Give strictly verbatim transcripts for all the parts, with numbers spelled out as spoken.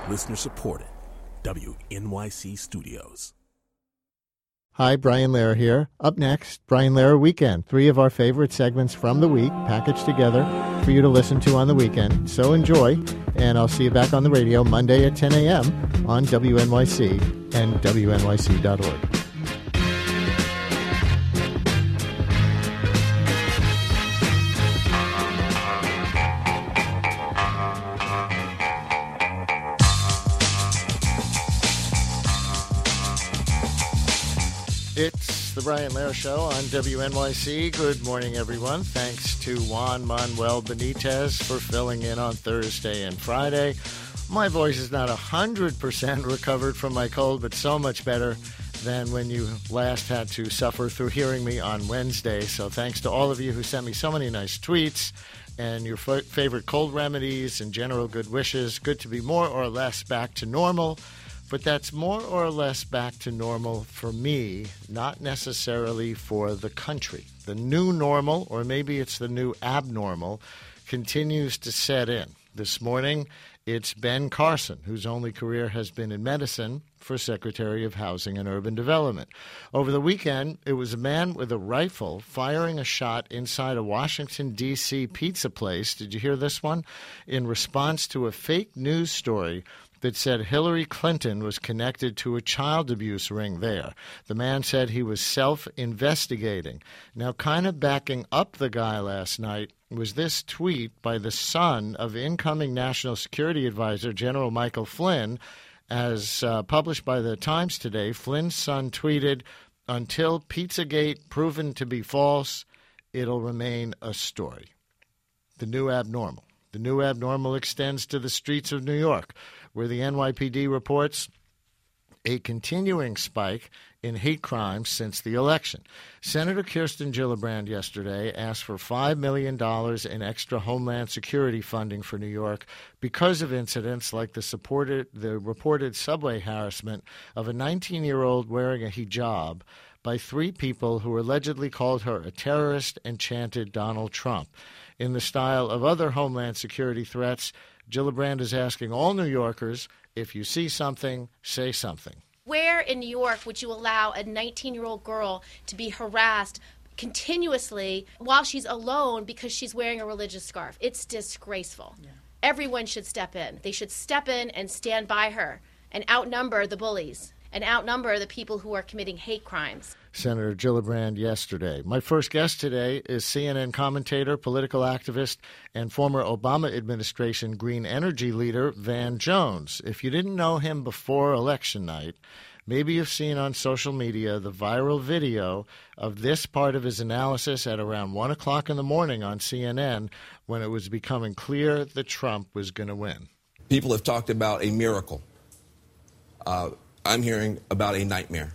Listener supported. W N Y C Studios. Hi, Brian Lehrer here. Up next, Brian Lehrer Weekend. Three of our favorite segments from the week packaged together for you to listen to on the weekend. So enjoy, and I'll see you back on the radio Monday at ten a.m. on W N Y C and W N Y C dot org. It's the Brian Lehrer Show on W N Y C. Good morning, everyone. Thanks to Juan Manuel Benitez for filling in on Thursday and Friday. My voice is not one hundred percent recovered from my cold, but so much better than when you last had to suffer through hearing me on Wednesday. So thanks to all of you who sent me so many nice tweets and your f- favorite cold remedies and general good wishes. Good to be more or less back to normal. But that's more or less back to normal for me, not necessarily for the country. The new normal, or maybe it's the new abnormal, continues to set in. This morning, it's Ben Carson, whose only career has been in medicine, for Secretary of Housing and Urban Development. Over the weekend, it was a man with a rifle firing a shot inside a Washington, D C pizza place. Did you hear this one? In response to a fake news story that said Hillary Clinton was connected to a child abuse ring there. The man said he was self-investigating. Now, kind of backing up the guy last night was this tweet by the son of incoming National Security Advisor General Michael Flynn. As uh, published by the Times today, Flynn's son tweeted, "Until Pizzagate proven to be false, it'll remain a story." The new abnormal. The new abnormal extends to the streets of New York, where the N Y P D reports a continuing spike in hate crimes since the election. Senator Kirsten Gillibrand yesterday asked for five million dollars in extra Homeland Security funding for New York because of incidents like the, supported, the reported subway harassment of a nineteen-year-old wearing a hijab by three people who allegedly called her a terrorist and chanted Donald Trump. In the style of other Homeland Security threats, Gillibrand is asking all New Yorkers, if you see something, say something. Where in New York would you allow a nineteen-year-old girl to be harassed continuously while she's alone because she's wearing a religious scarf? It's disgraceful. Yeah. Everyone should step in. They should step in and stand by her and outnumber the bullies and outnumber the people who are committing hate crimes. Senator Gillibrand yesterday. My first guest today is C N N commentator, political activist, and former Obama administration green energy leader Van Jones. If you didn't know him before election night, maybe you've seen on social media the viral video of this part of his analysis at around one o'clock in the morning on C N N when it was becoming clear that Trump was going to win. People have talked about a miracle. Uh, I'm hearing about a nightmare.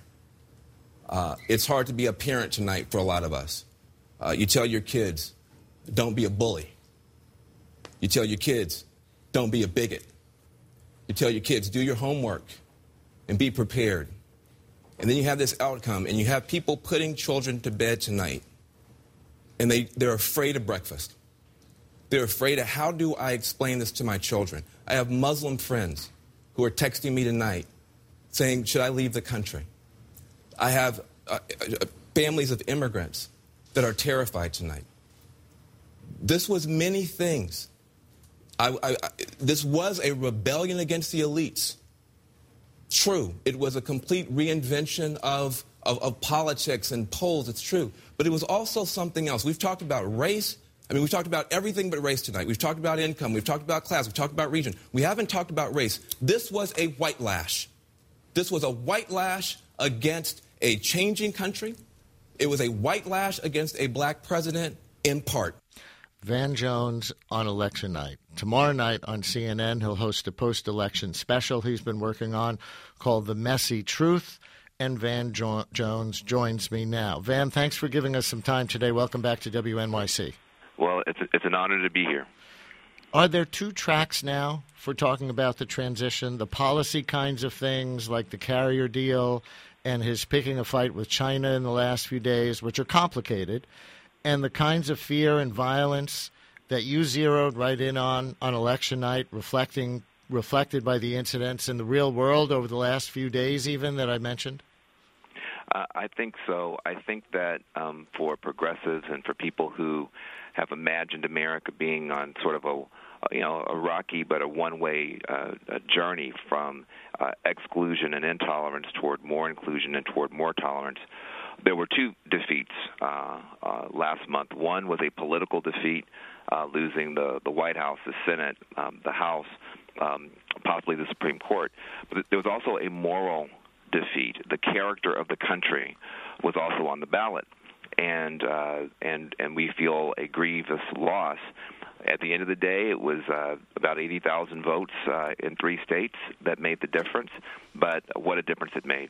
Uh, it's hard to be a parent tonight for a lot of us. Uh, you tell your kids, don't be a bully. You tell your kids, don't be a bigot. You tell your kids, do your homework and be prepared. And then you have this outcome, and you have people putting children to bed tonight, and they, they're afraid of breakfast. They're afraid of, how do I explain this to my children? I have Muslim friends who are texting me tonight saying, should I leave the country? I have uh, uh, families of immigrants that are terrified tonight. This was many things. I, I, I, this was a rebellion against the elites. True, it was a complete reinvention of, of, of politics and polls. It's true. But it was also something else. We've talked about race. I mean, we've talked about everything but race tonight. We've talked about income. We've talked about class. We've talked about region. We haven't talked about race. This was a white lash. This was a white lash against a changing country. It was a white lash against a black president, in part. Van Jones on election night. Tomorrow night on C N N, he'll host a post-election special he's been working on called The Messy Truth, and Van jo- Jones joins me now. Van, thanks for giving us some time today. Welcome back to W N Y C. Well, it's a, it's an honor to be here. Are there two tracks now for talking about the transition, the policy kinds of things like the carrier deal and his picking a fight with China in the last few days, which are complicated, and the kinds of fear and violence that you zeroed right in on on election night, reflecting reflected by the incidents in the real world over the last few days even that I mentioned? Uh, I think so. I think that um, for progressives and for people who have imagined America being on sort of a, you know, a rocky but a one-way uh, a journey from uh, exclusion and intolerance toward more inclusion and toward more tolerance, there were two defeats uh, uh, last month. One was a political defeat, uh, losing the, the White House, the Senate, um, the House, um, possibly the Supreme Court. But there was also a moral defeat. The character of the country was also on the ballot, and uh, and and we feel a grievous loss. At the end of the day, it was uh, about eighty thousand votes uh, in three states that made the difference, but what a difference it made.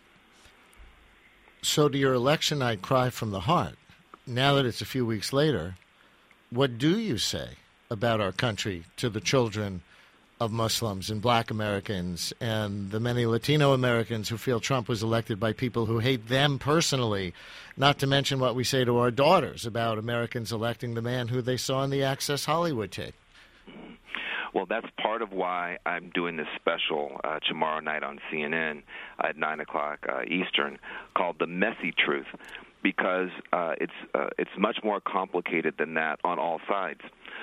So to your election night cry from the heart, now that it's a few weeks later, what do you say about our country to the children of Muslims and black Americans and the many Latino Americans who feel Trump was elected by people who hate them personally, not to mention what we say to our daughters about Americans electing the man who they saw in the Access Hollywood tape? Well, that's part of why I'm doing this special uh, tomorrow night on C N N at nine o'clock uh, Eastern called The Messy Truth, because uh, it's uh, it's much more complicated than that on all sides.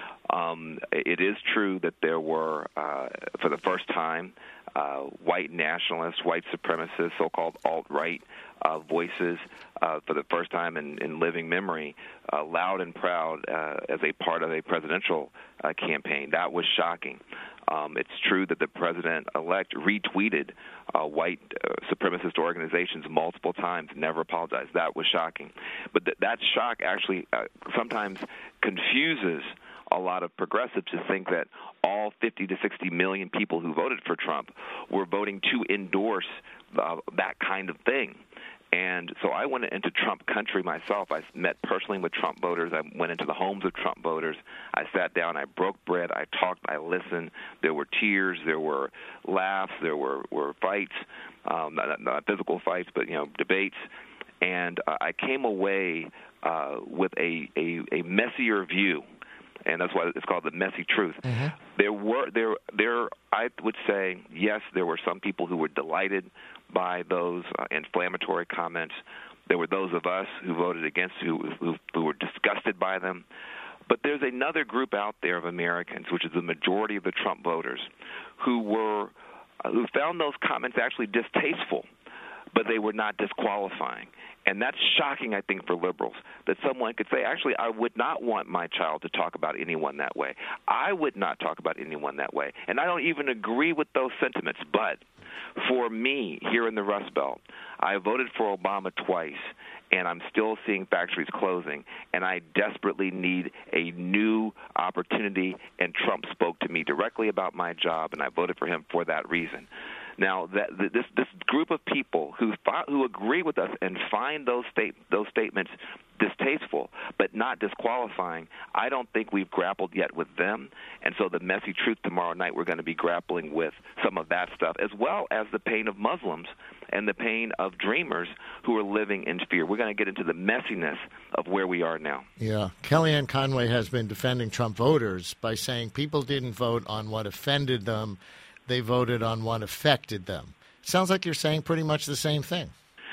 Um, it is true that there were, uh, for the first time, uh, white nationalists, white supremacists, so-called alt-right uh, voices, uh, for the first time in, in living memory, uh, loud and proud uh, as a part of a presidential uh, campaign. That was shocking. Um, it's true that the president-elect retweeted uh, white uh, supremacist organizations multiple times, never apologized. That was shocking. But th- that shock actually uh, sometimes confuses a lot of progressives to think that all fifty to sixty million people who voted for Trump were voting to endorse uh, that kind of thing. And so I went into Trump country myself. I met personally with Trump voters. I went into the homes of Trump voters. I sat down. I broke bread. I talked. I listened. There were tears. There were laughs. There were, were fights, um, not, not physical fights, but, you know, debates. And uh, I came away uh, with a, a, a messier view. And that's why it's called The Messy Truth. Mm-hmm. There were there there I would say yes, there were some people who were delighted by those uh, inflammatory comments. There were those of us who voted against who, who who were disgusted by them. But there's another group out there of Americans, which is the majority of the Trump voters, who were uh, who found those comments actually distasteful, but they were not disqualifying. And that's shocking, I think, for liberals, that someone could say, actually, I would not want my child to talk about anyone that way. I would not talk about anyone that way. And I don't even agree with those sentiments. But for me, here in the Rust Belt, I voted for Obama twice, and I'm still seeing factories closing, and I desperately need a new opportunity, and Trump spoke to me directly about my job, and I voted for him for that reason. Now, that, this this group of people who who agree with us and find those state those statements distasteful but not disqualifying, I don't think we've grappled yet with them. And so the Messy Truth tomorrow night, we're going to be grappling with some of that stuff, as well as the pain of Muslims and the pain of dreamers who are living in fear. We're going to get into the messiness of where we are now. Yeah. Kellyanne Conway has been defending Trump voters by saying people didn't vote on what offended them. They voted on what affected them. Sounds like you're saying pretty much the same thing.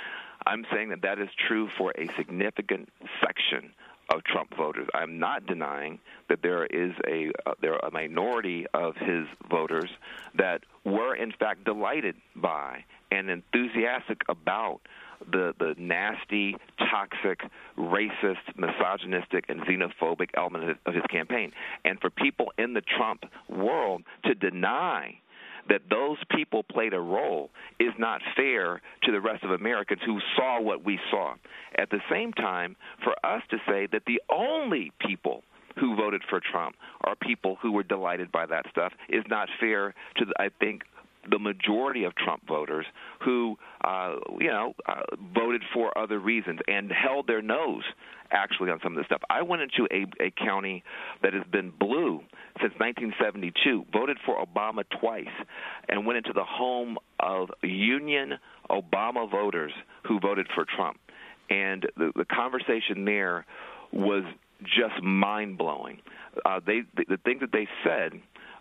I'm saying that that is true for a significant section of Trump voters. I'm not denying that there is a uh, there are a minority of his voters that were in fact delighted by and enthusiastic about the the nasty, toxic, racist, misogynistic, and xenophobic element of his campaign. And for people in the Trump world to deny that those people played a role is not fair to the rest of Americans who saw what we saw. At the same time, for us to say that the only people who voted for Trump are people who were delighted by that stuff is not fair to, the, I think, the majority of Trump voters who, uh, you know, uh, voted for other reasons and held their nose, actually, on some of this stuff. I went into a, a county that has been blue since nineteen seventy-two, voted for Obama twice, and went into the home of Union Obama voters who voted for Trump. And the, the conversation there was just mind-blowing. Uh, they, the, the things that they said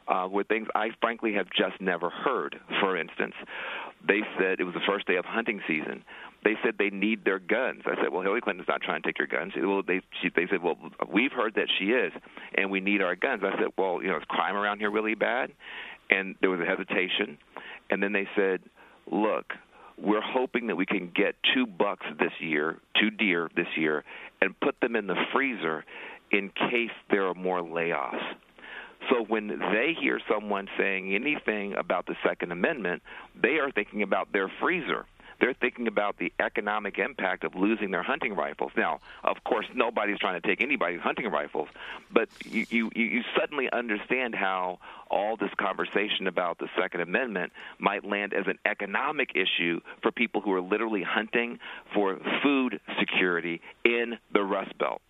uh, were things I frankly have just never heard. For instance, they said it was the first day of hunting season. They said they need their guns. I said, well, Hillary Clinton's not trying to take your guns. Well, they, she, they said, well, we've heard that she is, and we need our guns. I said, well, you know, is crime around here really bad? And there was a hesitation. And then they said, look, we're hoping that we can get two bucks this year, two deer this year, and put them in the freezer in case there are more layoffs. So when they hear someone saying anything about the Second Amendment, they are thinking about their freezer. They're thinking about the economic impact of losing their hunting rifles. Now, of course, nobody's trying to take anybody's hunting rifles, but you, you, you suddenly understand how all this conversation about the Second Amendment might land as an economic issue for people who are literally hunting for food security in the Rust Belt.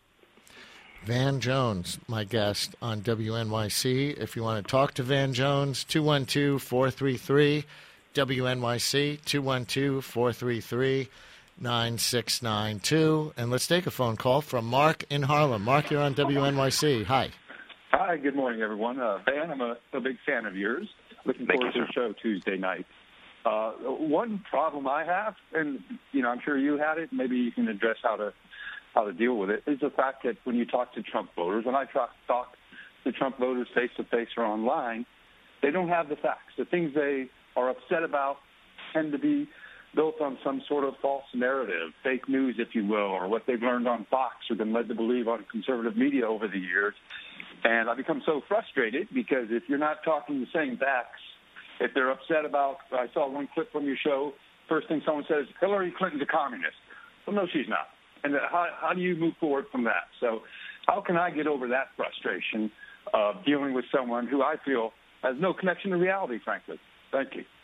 Van Jones, my guest on W N Y C. If you want to talk to Van Jones, two one two, four three three W N Y C, two one two, four three three, nine six nine two. And let's take a phone call from Mark in Harlem. Mark, you're on W N Y C. Hi. Hi, good morning, everyone. Uh, Van, I'm a, a big fan of yours. Looking Thank forward you, to the show Tuesday night. Uh, one problem I have, and you know, I'm sure you had it, maybe you can address how to how to deal with it, is the fact that when you talk to Trump voters, when I talk, talk to Trump voters face-to-face or online, they don't have the facts. The things they are upset about tend to be built on some sort of false narrative, fake news, if you will, or what they've learned on Fox or been led to believe on conservative media over the years. And I become so frustrated because if you're not talking the same facts, if they're upset about, I saw one clip from your show, first thing someone says, Hillary Clinton's a communist. Well, no, she's not. And how, how do you move forward from that? So how can I get over that frustration of dealing with someone who I feel has no connection to reality, frankly? Thank you.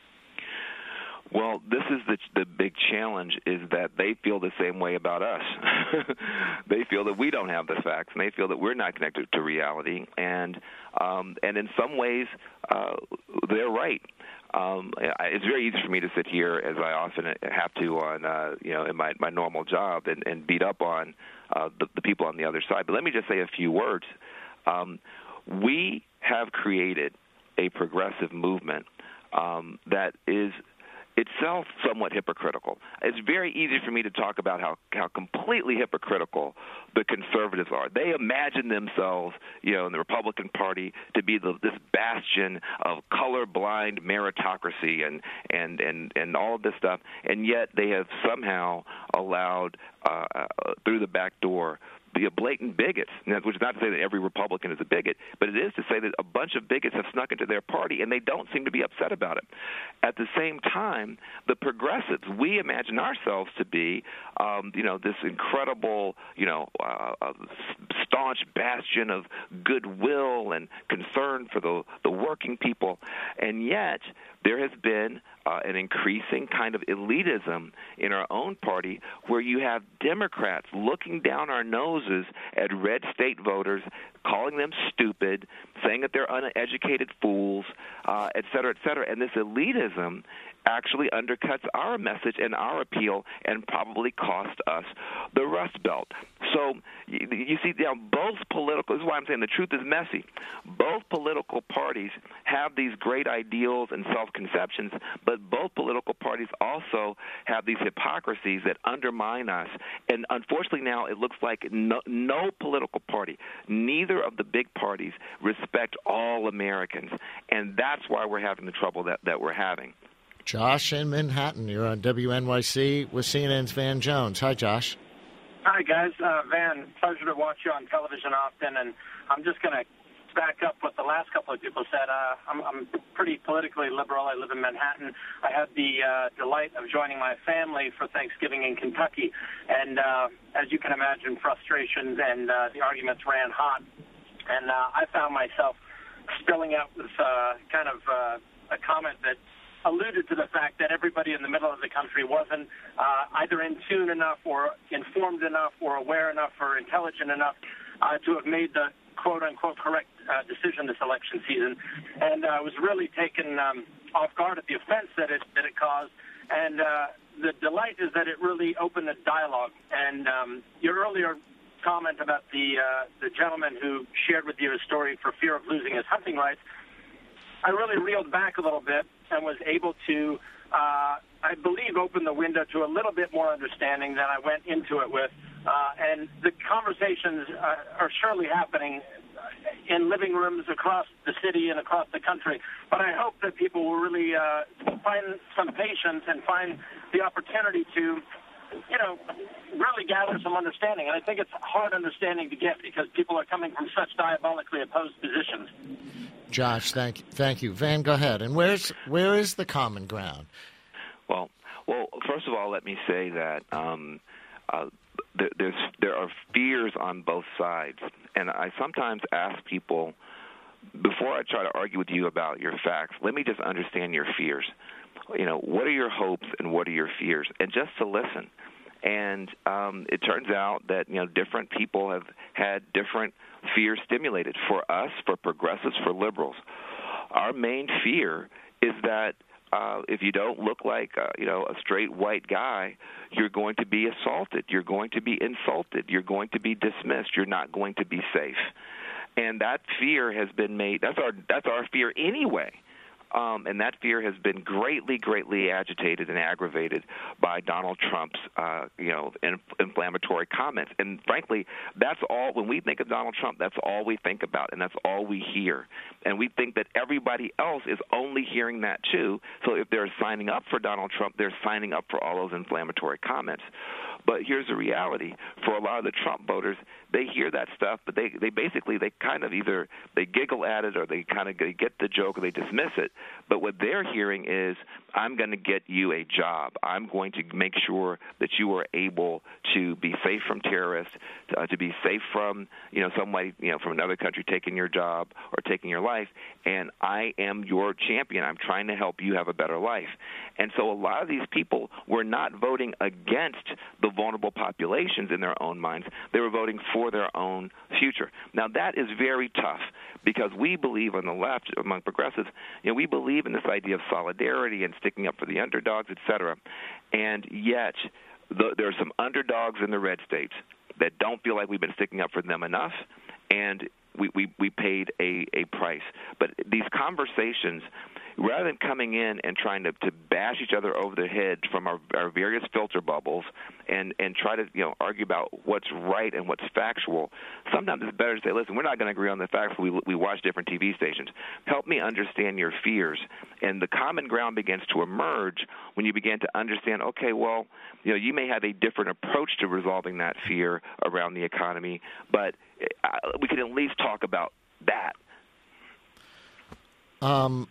Well, this is the the big challenge, is that they feel the same way about us. They feel that we don't have the facts, and they feel that we're not connected to reality. And um, and in some ways, uh, they're right. Um, it's very easy for me to sit here, as I often have to on, uh, you know, in my, my normal job, and, and beat up on uh, the, the people on the other side. But let me just say a few words. Um, we have created a progressive movement um, that is itself somewhat hypocritical. It's very easy for me to talk about how, how completely hypocritical the conservatives are. They imagine themselves, you know, in the Republican Party to be the, this bastion of colorblind meritocracy and, and, and, and all of this stuff, and yet they have somehow allowed, uh, uh, through the back door, be a blatant bigots, which is not to say that every Republican is a bigot, but it is to say that a bunch of bigots have snuck into their party, and they don't seem to be upset about it. At the same time, the progressives, we imagine ourselves to be, um, you know, this incredible, you know, uh, uh, staunch bastion of goodwill and concern for the, the working people, and yet there has been uh, an increasing kind of elitism in our own party where you have Democrats looking down our noses at red state voters, calling them stupid, saying that they're uneducated fools, uh, et cetera, et cetera. And this elitism actually undercuts our message and our appeal and probably cost us the Rust Belt. So you, you see, you know, both political, this is why I'm saying the truth is messy. Both political parties have these great ideals and self-conceptions, but both political parties also have these hypocrisies that undermine us. And unfortunately now it looks like no, no political party, neither of the big parties respect all Americans. And that's why we're having the trouble that, that we're having. Josh in Manhattan. You're on W N Y C with C N N's Van Jones. Hi, Josh. Hi, guys. Uh, Van, pleasure to watch you on television often, and I'm just going to back up what the last couple of people said. Uh, I'm, I'm pretty politically liberal. I live in Manhattan. I had the uh, delight of joining my family for Thanksgiving in Kentucky, and uh, as you can imagine, frustrations and uh, the arguments ran hot, and uh, I found myself spilling out with uh, kind of uh, a comment that alluded to the fact that everybody in the middle of the country wasn't uh, either in tune enough or informed enough or aware enough or intelligent enough uh, to have made the quote-unquote correct uh, decision this election season. And I uh, was really taken um, off guard at the offense that it, that it caused. And uh, the delight is that it really opened a dialogue. And um, your earlier comment about the, uh, the gentleman who shared with you his story for fear of losing his hunting rights, I really reeled back a little bit and was able to, uh, I believe, open the window to a little bit more understanding than I went into it with. Uh, and the conversations uh, are surely happening in living rooms across the city and across the country. But I hope that people will really uh, find some patience and find the opportunity to, you know, really gather some understanding. And I think it's hard understanding to get because people are coming from such diabolically opposed positions. Josh, thank you. Thank you. Van, go ahead. And where's where is the common ground? Well, well, first of all, let me say that um, uh, there, there's, there are fears on both sides. And I sometimes ask people, before I try to argue with you about your facts, let me just understand your fears. You know, what are your hopes and what are your fears? And just to listen. And um, it turns out that, you know, different people have had different fears stimulated. For us, for progressives, for liberals, our main fear is that uh, if you don't look like, uh, you know, a straight white guy, you're going to be assaulted. You're going to be insulted. You're going to be dismissed. You're not going to be safe. And that fear has been made, that's our, that's our fear anyway. Um, and that fear has been greatly, greatly agitated and aggravated by Donald Trump's, uh, you know, in, inflammatory comments. And frankly, that's all. When we think of Donald Trump, that's all we think about, and that's all we hear. And we think that everybody else is only hearing that too. So if they're signing up for Donald Trump, they're signing up for all those inflammatory comments. But here's the reality: for a lot of the Trump voters, they hear that stuff, but they, they basically they kind of either they giggle at it or they kind of get the joke or they dismiss it. But what they're hearing is, I'm going to get you a job. I'm going to make sure that you are able to be safe from terrorists, uh, to be safe from, you know, somebody, you know, from another country taking your job or taking your life. And I am your champion. I'm trying to help you have a better life. And so a lot of these people were not voting against the vulnerable populations in their own minds. They were voting for their own future. Now, that is very tough because we believe on the left, among progressives, you know, we believe in this idea of solidarity and sticking up for the underdogs, et cetera. And yet the, there are some underdogs in the red states that don't feel like we've been sticking up for them enough, and we, we, we paid a, a price. But these conversations, rather than coming in and trying to, to bash each other over the head from our, our various filter bubbles and, and try to, you know, argue about what's right and what's factual, sometimes it's better to say, listen, we're not going to agree on the facts. We, we watch different T V stations. Help me understand your fears. And the common ground begins to emerge when you begin to understand, okay, well, you know, you may have a different approach to resolving that fear around the economy, but we can at least talk about that. Um.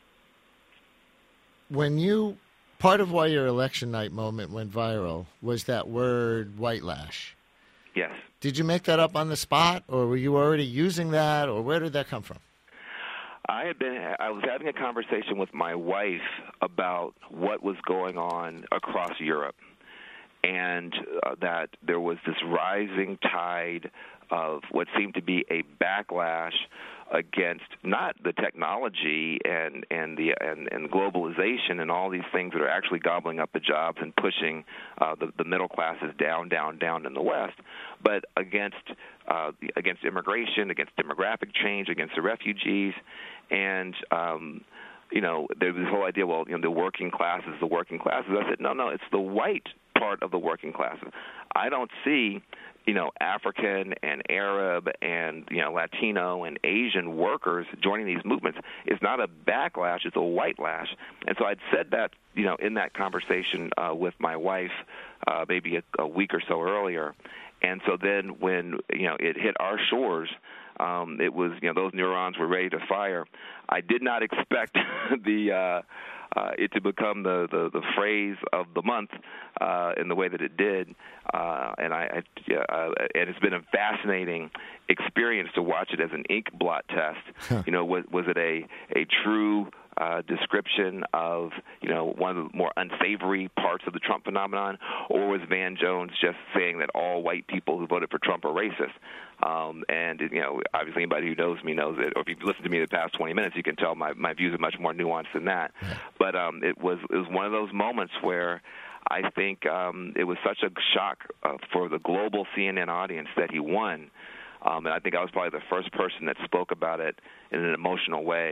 When you, part of why your election night moment went viral was that word white lash. Yes. Did you make that up on the spot, or were you already using that, or where did that come from? I had been, I was having a conversation with my wife about what was going on across Europe, and uh, that there was this rising tide of what seemed to be a backlash against not the technology and and the and, and globalization and all these things that are actually gobbling up the jobs and pushing uh, the, the middle classes down, down, down in the West, but against uh, against immigration, against demographic change, against the refugees, and um, you know, there's this whole idea, well, you know, the working classes, the working classes. I said, no, no, it's the white part of the working classes. I don't see, you know, African and Arab and, you know, Latino and Asian workers joining these movements. It's not a backlash, it's a white lash. And so I'd said that, you know, in that conversation uh, with my wife uh, maybe a, a week or so earlier. And so then when, you know, it hit our shores, um, it was, you know, those neurons were ready to fire. I did not expect the uh, uh, it to become the, the, the phrase of the month uh, in the way that it did. Uh, and I, I uh, and it's been a fascinating experience to watch it as an ink blot test. Huh. You know, was, was it a, a true uh, description of, you know, one of the more unsavory parts of the Trump phenomenon, or was Van Jones just saying that all white people who voted for Trump are racist? Um, and, you know, obviously anybody who knows me knows it, or if you've listened to me the past twenty minutes, you can tell my, my views are much more nuanced than that. Yeah. But um, it was it was one of those moments where I think um, it was such a shock uh, for the global C N N audience that he won. Um, and I think I was probably the first person that spoke about it in an emotional way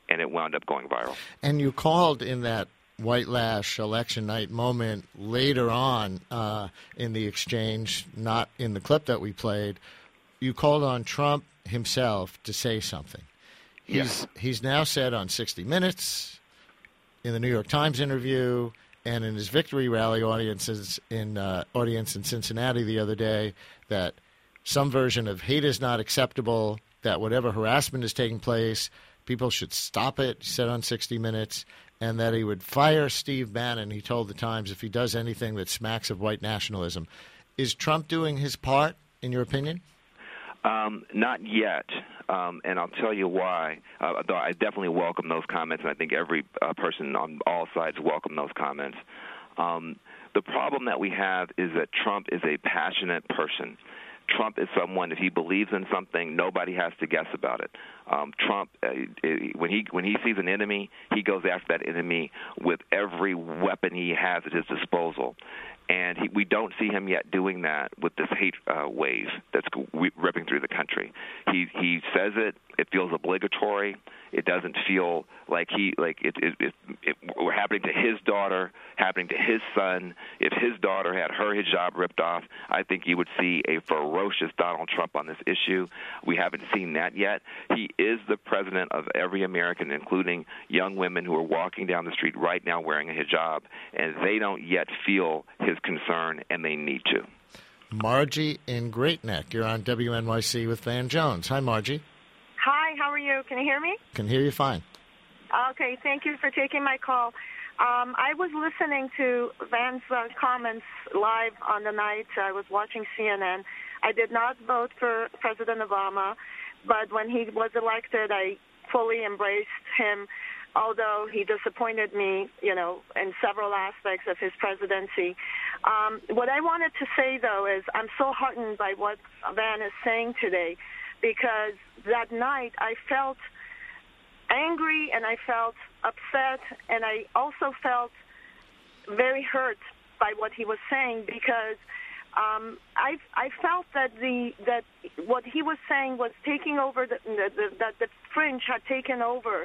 and it wound up going viral. And you called in that white lash election night moment later on uh, in the exchange, not in the clip that we played, you called on Trump himself to say something. He's, Yes. he's now said on sixty minutes, in the New York Times interview, and in his victory rally audiences in uh, audience in Cincinnati the other day, that some version of hate is not acceptable, that whatever harassment is taking place, people should stop it, he said on sixty minutes, and that he would fire Steve Bannon, he told the Times, if he does anything that smacks of white nationalism. Is Trump doing his part, in your opinion? Um, not yet, um, and I'll tell you why. Uh, though I definitely welcome those comments, and I think every uh, person on all sides welcome those comments. Um, the problem that we have is that Trump is a passionate person. Trump is someone, if he believes in something, nobody has to guess about it. Um, Trump, uh, when he when he sees an enemy, he goes after that enemy with every weapon he has at his disposal. And he, we don't see him yet doing that with this hate uh, wave that's ripping through the country. He he says it. It feels obligatory. It doesn't feel like he like it it, it, it were happening to his daughter, happening to his son. If his daughter had her hijab ripped off, I think you would see a ferocious Donald Trump on this issue. We haven't seen that yet. He is the president of every American, including young women who are walking down the street right now wearing a hijab, and they don't yet feel his concern, and they need to. Margie in Great Neck, you're on W N Y C with Van Jones. Hi, Margie. Hi, how are you? Can you hear me? Can hear you fine. Okay, thank you for taking my call. Um, I was listening to Van's uh, comments live on the night. I was watching C N N. I did not vote for President Obama, but when he was elected, I fully embraced him, although he disappointed me, you know, in several aspects of his presidency. Um, what I wanted to say, though, is I'm so heartened by what Van is saying today, because that night I felt angry and I felt upset, and I also felt very hurt by what he was saying, because um, I I felt that the that what he was saying was taking over the, the, the that the fringe had taken over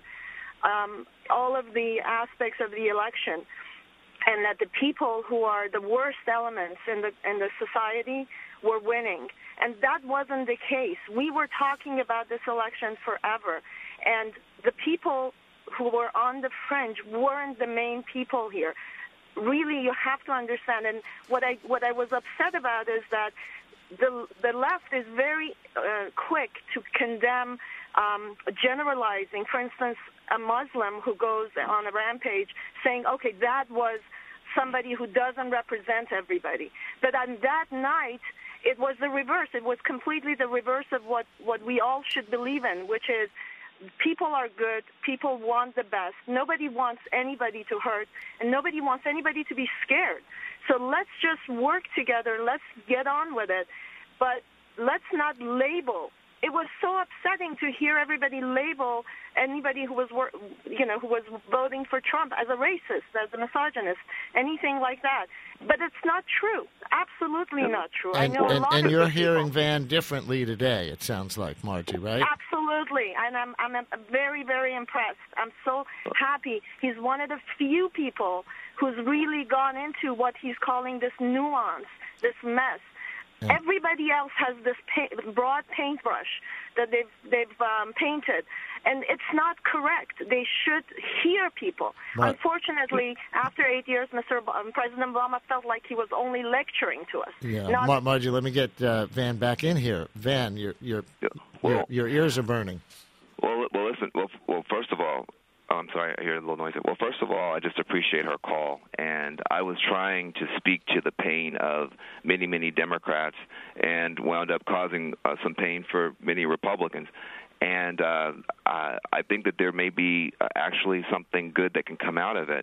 um, all of the aspects of the election, and that the people who are the worst elements in the in the society were winning. And that wasn't the case. We were talking about this election forever, and the people who were on the fringe weren't the main people here. Really, you have to understand. And what I what I was upset about is that the the left is very uh, quick to condemn um, generalizing. For instance, a Muslim who goes on a rampage saying, "Okay, that was somebody who doesn't represent everybody." But on that night, it was the reverse. It was completely the reverse of what, what we all should believe in, which is people are good, people want the best. Nobody wants anybody to hurt, and nobody wants anybody to be scared. So let's just work together. Let's get on with it. But let's not label. It was so upsetting to hear everybody label anybody who was, you know, who was voting for Trump as a racist, as a misogynist, anything like that. But it's not true. Absolutely not true. And, I know and, a lot and of you're people. hearing Van differently today, it sounds like, Margie, right? Absolutely, and I'm I'm very, very impressed. I'm so happy. He's one of the few people who's really gone into what he's calling this nuance, this mess. Yeah. Everybody else has this paint, broad paintbrush that they've they've um, painted, and it's not correct. They should hear people. But, Unfortunately, after eight years, Mister Ob- um, President Obama felt like he was only lecturing to us. Yeah, not- Mar- Margie, let me get uh, Van back in here. Van, your your, well, your your ears are burning. Well, well, listen. Well, well, first of all. Oh, I'm sorry, I hear a little noise. Well, first of all, I just appreciate her call, and I was trying to speak to the pain of many, many Democrats and wound up causing uh, some pain for many Republicans. And uh, I, I think that there may be uh, actually something good that can come out of it.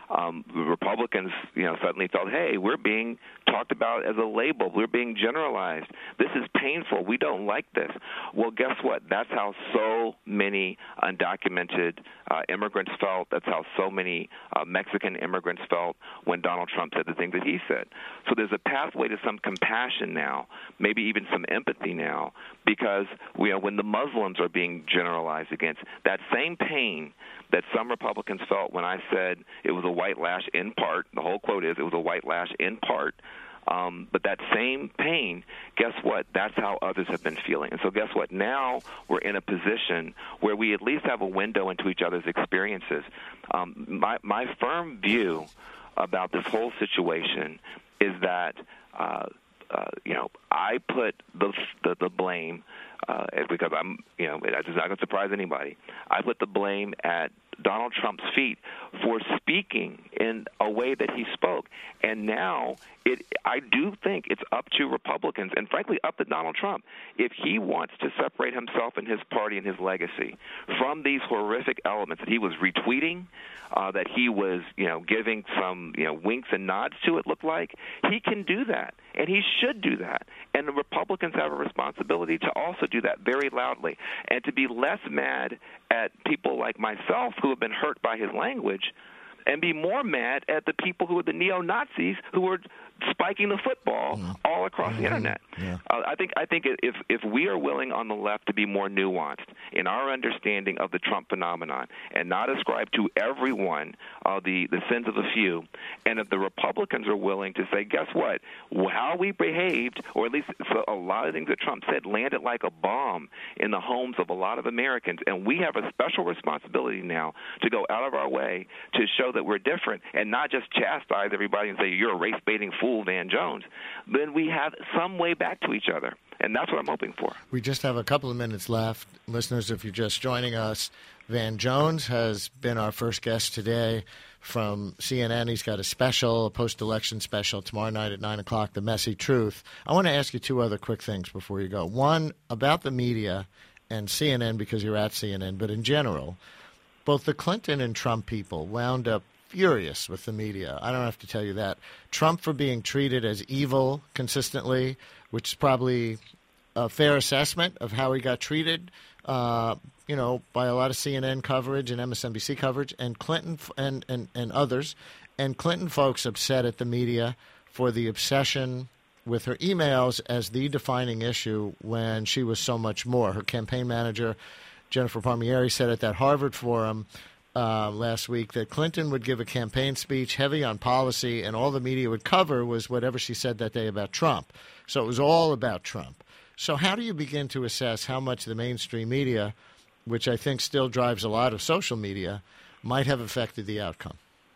um, the Republicans, you know, suddenly felt, hey, we're being talked about as a label. We're being generalized. This is painful. We don't like this. Well, guess what? That's how so many undocumented uh, immigrants felt. That's how so many uh, Mexican immigrants felt when Donald Trump said the things that he said. So there's a pathway to some compassion now, maybe even some empathy now, because you know, when the Muslims are being generalized against, that same pain that some Republicans felt when I said it was a white lash in part, the whole quote is it was a white lash in part, um, but that same pain, guess what? That's how others have been feeling. And so guess what? Now we're in a position where we at least have a window into each other's experiences. Um, my, my firm view about this whole situation is that, uh, uh, you know, I put the, the, the blame Uh, because I'm, you know, it's not going to surprise anybody. I put the blame at Donald Trump's feet for speaking in a way that he spoke. And now it, I do think it's up to Republicans and, frankly, up to Donald Trump. If he wants to separate himself and his party and his legacy from these horrific elements that he was retweeting, uh, that he was, you know, giving some, you know, winks and nods to, it looked like, he can do that. And he should do that. And the Republicans have a responsibility to also do that very loudly and to be less mad at people like myself who have been hurt by his language and be more mad at the people who are the neo-Nazis who are spiking the football mm-hmm. all across mm-hmm. the Internet. Yeah. Uh, I think I think if if we are willing on the left to be more nuanced in our understanding of the Trump phenomenon and not ascribe to everyone uh, the, the sins of a few, and if the Republicans are willing to say, guess what, how we behaved, or at least a lot of things that Trump said landed like a bomb in the homes of a lot of Americans, and we have a special responsibility now to go out of our way to show that we're different and not just chastise everybody and say, you're a race-baiting fool, Van Jones, then we have some way back to each other. And that's what I'm hoping for. We just have a couple of minutes left. Listeners, if you're just joining us, Van Jones has been our first guest today from C N N. He's got a special, a post-election special tomorrow night at nine o'clock, The Messy Truth. I want to ask you two other quick things before you go. One, about the media and C N N, because you're at C N N, but in general, both the Clinton and Trump people wound up furious with the media. I don't have to tell you that. Trump for being treated as evil consistently, which is probably a fair assessment of how he got treated, uh, you know, by a lot of C N N coverage and M S N B C coverage, and Clinton and, and, and others. And Clinton folks upset at the media for the obsession with her emails as the defining issue when she was so much more. Her campaign manager, Jennifer Palmieri, said at that Harvard forum Uh, last week that Clinton would give a campaign speech heavy on policy, and all the media would cover was whatever she said that day about Trump. So it was all about Trump. So how do you begin to assess how much the mainstream media, which I think still drives a lot of social media, might have affected the outcome?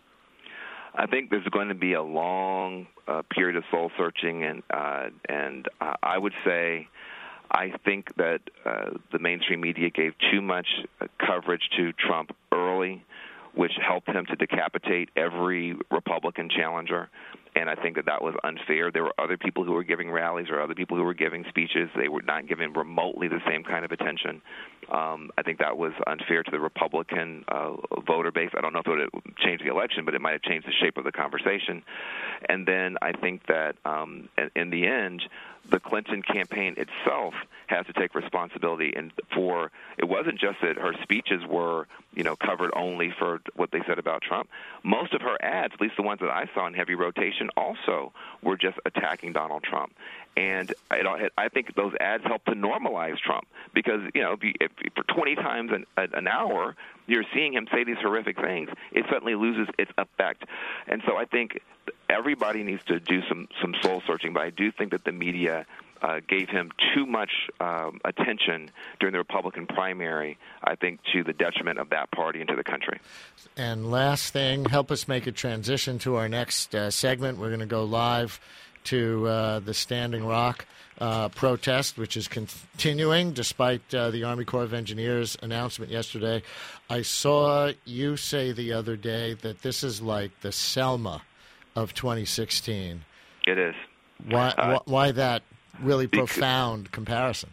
I think there's going to be a long uh, period of soul searching, and uh, and uh, I would say I think that uh, the mainstream media gave too much uh, coverage to Trump early, which helped him to decapitate every Republican challenger. And I think that that was unfair. There were other people who were giving rallies or other people who were giving speeches. They were not given remotely the same kind of attention. Um, I think that was unfair to the Republican uh, voter base. I don't know if it would change the election, but it might have changed the shape of the conversation. And then I think that um, in, in the end, the Clinton campaign itself has to take responsibility. And for it wasn't just that her speeches were, you know, covered only for what they said about Trump. Most of her ads, at least the ones that I saw in heavy rotation, also were just attacking Donald Trump. And it, I think those ads help to normalize Trump because, you know, if, you, if for twenty times an, an hour you're seeing him say these horrific things, it suddenly loses its effect. And so I think everybody needs to do some, some soul searching, but I do think that the media uh, gave him too much um, attention during the Republican primary, I think, to the detriment of that party and to the country. And last thing, help us make a transition to our next uh, segment. We're going to go live to uh, the Standing Rock uh, protest, which is continuing despite uh, the Army Corps of Engineers announcement yesterday. I saw you say the other day that this is like the Selma of twenty sixteen. It is. Why, uh, why that really profound comparison?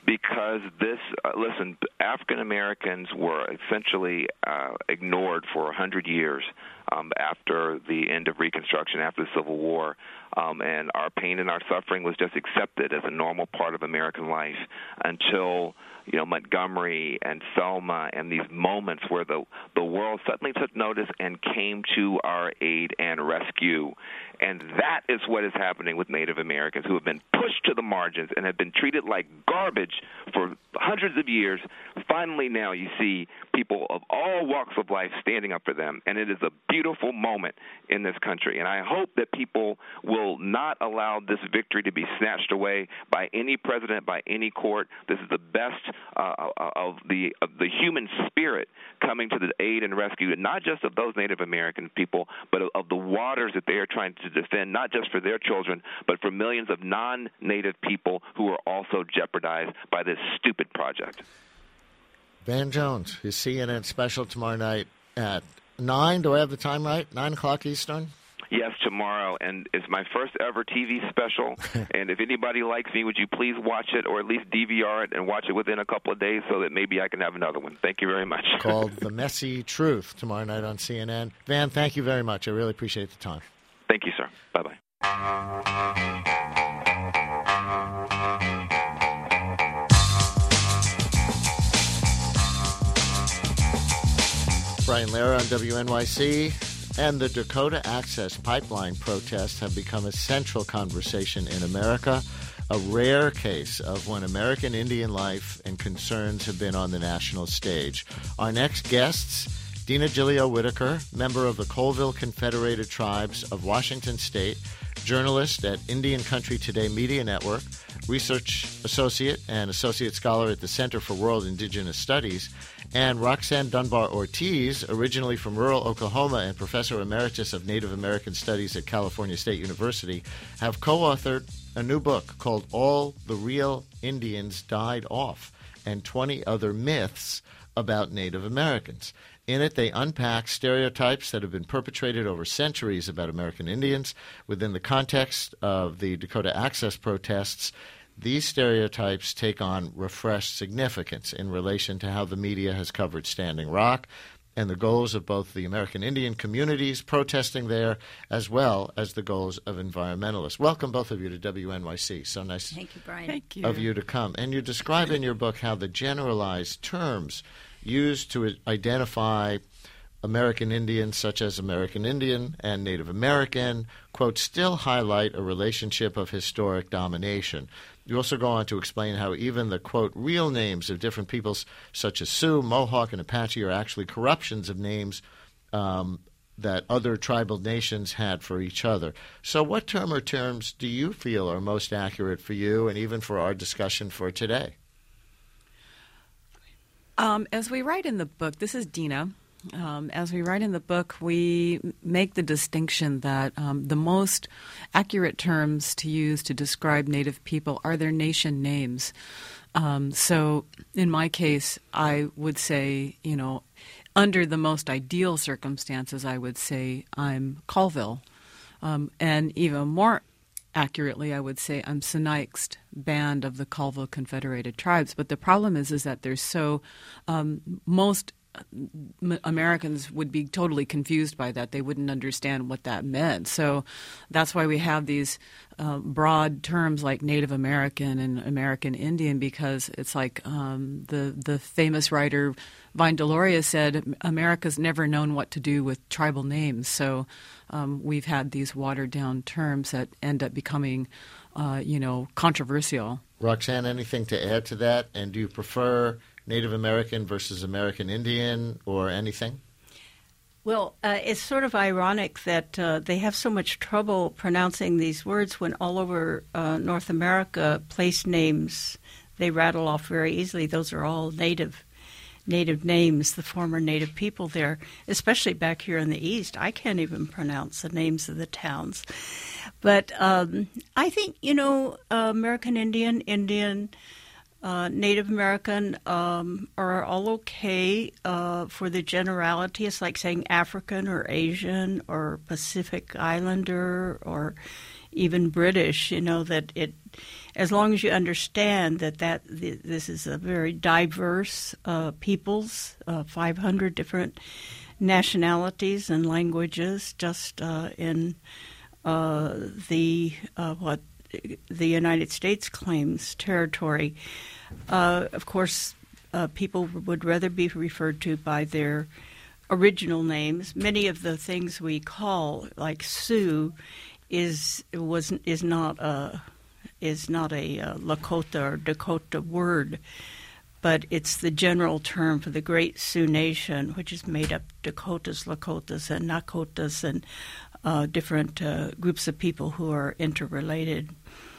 because this, uh, listen, African Americans were essentially uh, ignored for one hundred years um, after the end of Reconstruction, after the Civil War, um, and our pain and our suffering was just accepted as a normal part of American life until, you know, Montgomery and Selma and these moments where the, the world suddenly took notice and came to our aid and rescue. And that is what is happening with Native Americans who have been pushed to the margins and have been treated like garbage for hundreds of years. Finally now you see people of all walks of life standing up for them, and it is a beautiful moment in this country. And I hope that people will not allow this victory to be snatched away by any president, by any court. This is the best uh, of the of the human spirit coming to the aid and rescue, not just of those Native American people, but of, of the waters that they are trying to defend, not just for their children, but for millions of non-Native people who are also jeopardized by this stupid project. Van Jones, his C N N special tomorrow night at nine. Do I have the time right? nine o'clock Eastern? Yes, tomorrow, and it's my first ever T V special, and if anybody likes me, would you please watch it or at least D V R it and watch it within a couple of days so that maybe I can have another one. Thank you very much. Called The Messy Truth tomorrow night on C N N. Van, thank you very much. I really appreciate the time. Thank you, sir. Bye-bye. Brian Lehrer on W N Y C. And the Dakota Access Pipeline protests have become a central conversation in America, a rare case of when American Indian life and concerns have been on the national stage. Our next guests, Dina Gilio Whitaker, member of the Colville Confederated Tribes of Washington State, journalist at Indian Country Today Media Network, research associate and associate scholar at the Center for World Indigenous Studies, and Roxanne Dunbar Ortiz, originally from rural Oklahoma and professor emeritus of Native American Studies at California State University, have co-authored a new book called All the Real Indians Died Off and twenty Other Myths About Native Americans. In it, they unpack stereotypes that have been perpetrated over centuries about American Indians. Within the context of the Dakota Access protests, these stereotypes take on refreshed significance in relation to how the media has covered Standing Rock and the goals of both the American Indian communities protesting there, as well as the goals of environmentalists. Welcome, both of you, to W N Y C. So nice Thank you, Brian. Thank you. of you to come. And you describe in your book how the generalized terms used to identify American Indians, such as American Indian and Native American, quote, still highlight a relationship of historic domination. You also go on to explain how even the, quote, real names of different peoples, such as Sioux, Mohawk, and Apache, are actually corruptions of names um, that other tribal nations had for each other. So what term or terms do you feel are most accurate for you and even for our discussion for today? Um, as we write in the book, this is Dina. Um, as we write in the book, we make the distinction that um, the most accurate terms to use to describe Native people are their nation names. Um, so in my case, I would say, you know, under the most ideal circumstances, I would say I'm Colville. Um, and even more accurately, I would say I'm Sinixt band of the Colville Confederated Tribes. But the problem is, is that there's so um, most Americans would be totally confused by that. They wouldn't understand what that meant. So that's why we have these uh, broad terms like Native American and American Indian, because it's like um, the, the famous writer Vine Deloria said, America's never known what to do with tribal names. So um, we've had these watered-down terms that end up becoming, uh, you know, controversial. Roxanne, anything to add to that? And do you prefer Native American versus American Indian or anything? Well, uh, it's sort of ironic that uh, they have so much trouble pronouncing these words when all over uh, North America, place names, they rattle off very easily. Those are all native native names, the former native people there, especially back here in the East. I can't even pronounce the names of the towns. But um, I think, you know, uh, American Indian, Indian, Uh, Native American um, are all okay uh, for the generality. It's like saying African or Asian or Pacific Islander or, even British, you know, that it, as long as you understand that, that this is a very diverse uh, peoples, uh, five hundred different nationalities and languages just uh, in uh, the, uh, what the United States claims territory. Uh, of course, uh, people would rather be referred to by their original names. Many of the things we call, like Sioux, is was is not a is not a uh, Lakota or Dakota word, but it's the general term for the Great Sioux Nation, which is made up of Dakotas, Lakotas, and Nakotas, and uh, different uh, groups of people who are interrelated.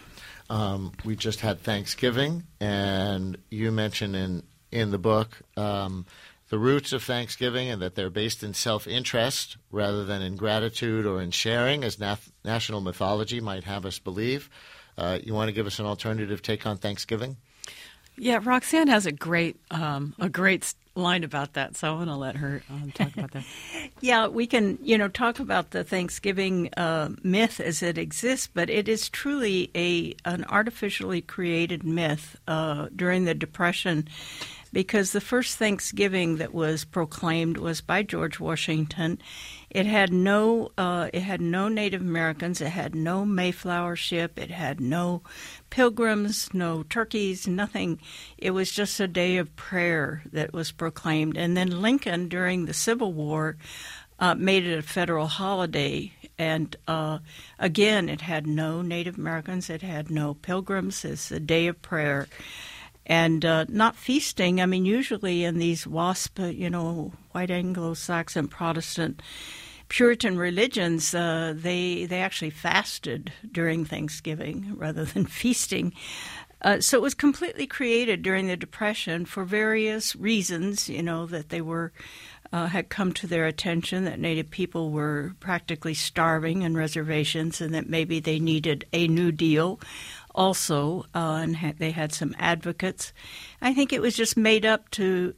Um, we just had Thanksgiving, and you mentioned in in the book um, the roots of Thanksgiving, and that they're based in self-interest rather than in gratitude or in sharing, as nat- national mythology might have us believe. Uh, you want to give us an alternative take on Thanksgiving? Yeah, Roxanne has a great um, a great line about that, so I want to let her um, talk about that. Yeah, we can, you know, talk about the Thanksgiving uh, myth as it exists, but it is truly a an artificially created myth uh, during the Depression, because the first Thanksgiving that was proclaimed was by George Washington. It had no uh, it had no Native Americans. It had no Mayflower ship. It had no pilgrims, no turkeys, nothing. It was just a day of prayer that was proclaimed. And then Lincoln, during the Civil War, uh, made it a federal holiday. And uh, again, it had no Native Americans. It had no pilgrims. It's a day of prayer. And uh, not feasting. I mean, usually in these WASP, you know, white Anglo-Saxon Protestant Puritan religions, uh, they they actually fasted during Thanksgiving rather than feasting. Uh, so it was completely created during the Depression for various reasons, you know, that they were uh, had come to their attention that Native people were practically starving in reservations, and that maybe they needed a New Deal. Also, uh, and ha- they had some advocates. I think it was just made up to,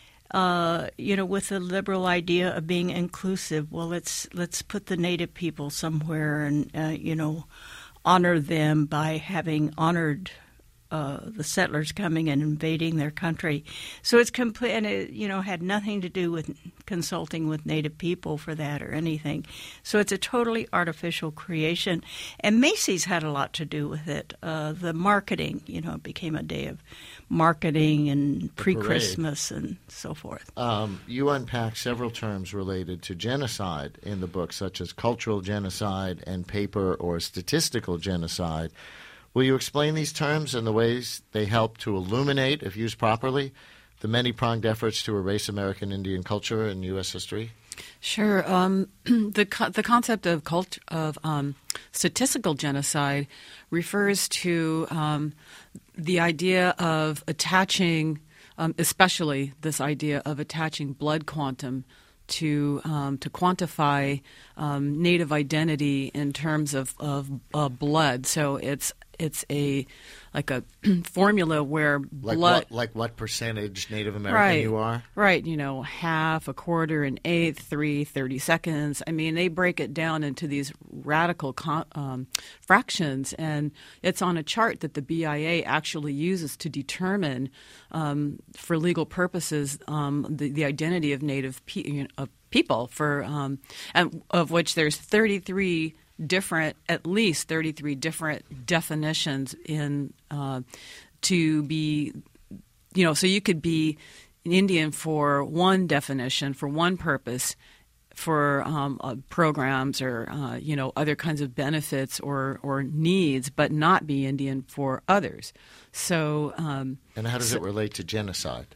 uh, you know, with the liberal idea of being inclusive. Well, let's let's put the Native people somewhere and, uh, you know, honor them by having honored uh, the settlers coming and invading their country. So it's complete, and it, you know, had nothing to do with consulting with Native people for that or anything. So it's a totally artificial creation. And Macy's had a lot to do with it. Uh, the marketing, you know, it became a day of marketing and pre-Christmas and so forth. Um, you unpack several terms related to genocide in the book, such as cultural genocide and paper or statistical genocide. Will you explain these terms and the ways they help to illuminate, if used properly, the many-pronged efforts to erase American Indian culture in U S history? Sure. Um, the co- the concept of cult- of um, statistical genocide refers to um, the idea of attaching, um, especially this idea of attaching blood quantum to um, to quantify um, Native identity in terms of of uh, blood. So it's it's a like a formula where like blood, what, like what percentage Native American right, you are? Right, you know, half, a quarter, an eighth, three, thirty seconds. I mean, they break it down into these radical con- um, fractions, and it's on a chart that the B I A actually uses to determine, um, for legal purposes, um, the, the identity of Native pe- you know, of people, for um, and of which there's thirty-three different, at least thirty-three different definitions in uh, to be, you know, so you could be an Indian for one definition, for one purpose, for um, uh, programs or, uh, you know, other kinds of benefits or, or needs, but not be Indian for others. So, um, and how does so, it relate to genocide?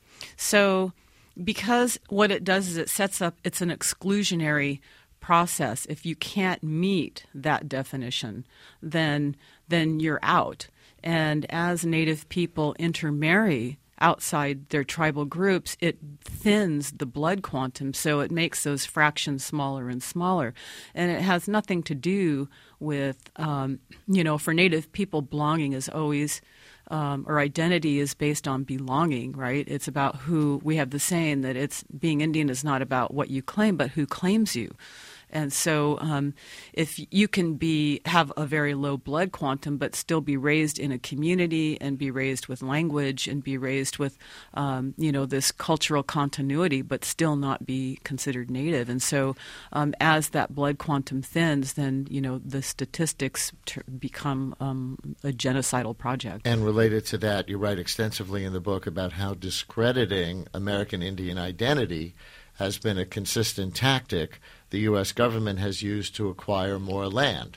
So because what it does is it sets up, it's an exclusionary process. If you can't meet that definition, then then you're out. And as Native people intermarry outside their tribal groups, it thins the blood quantum, so it makes those fractions smaller and smaller. And it has nothing to do with, um, you know, for Native people, belonging is always, um, or identity is based on belonging, right? It's about who, we have the saying that it's being Indian is not about what you claim, but who claims you. And so um, if you can be have a very low blood quantum but still be raised in a community and be raised with language and be raised with, um, you know, this cultural continuity but still not be considered native. And so um, as that blood quantum thins, then, you know, the statistics t- become um, a genocidal project. And related to that, you write extensively in the book about how discrediting American Indian identity has been a consistent tactic the U S government has used to acquire more land.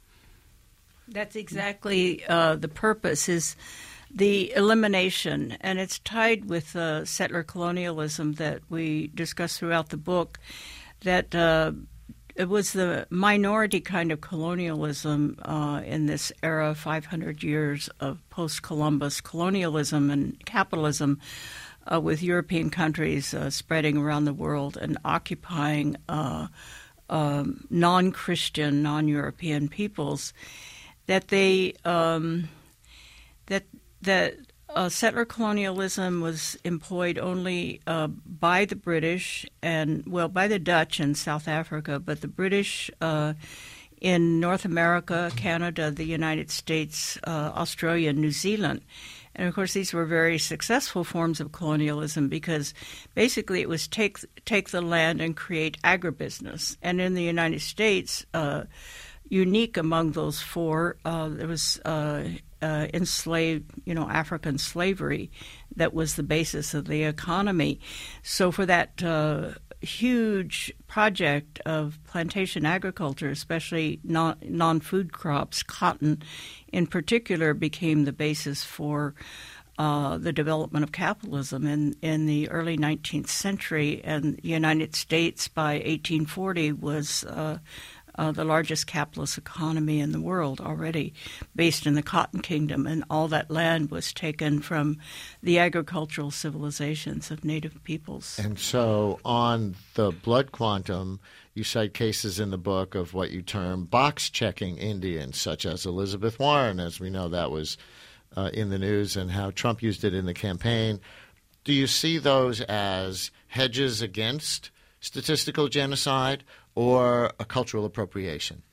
That's exactly uh, the purpose, is the elimination, and it's tied with uh, settler colonialism that we discuss throughout the book, that uh, it was the minority kind of colonialism uh, in this era, five hundred years of post-Columbus colonialism and capitalism, Uh, with European countries uh, spreading around the world and occupying uh, um, non-Christian, non-European peoples, that they um, that that uh, settler colonialism was employed only uh, by the British and well by the Dutch in South Africa, but the British uh, in North America, Canada, the United States, uh, Australia, and New Zealand. And, of course, these were very successful forms of colonialism because basically it was take take the land and create agribusiness. And in the United States, uh, unique among those four, uh, there was uh, uh, enslaved, you know, African slavery that was the basis of the economy. So for that uh, huge project of plantation agriculture, especially non, non-food crops, cotton in particular, became the basis for uh, the development of capitalism in, in the early nineteenth century. And the United States by eighteen forty was uh, uh, the largest capitalist economy in the world already, based in the Cotton Kingdom. And all that land was taken from the agricultural civilizations of native peoples. And so on the blood quantum, you cite cases in the book of what you term box-checking Indians, such as Elizabeth Warren, as we know that was uh, in the news, and how Trump used it in the campaign. Do you see those as hedges against statistical genocide or a cultural appropriation?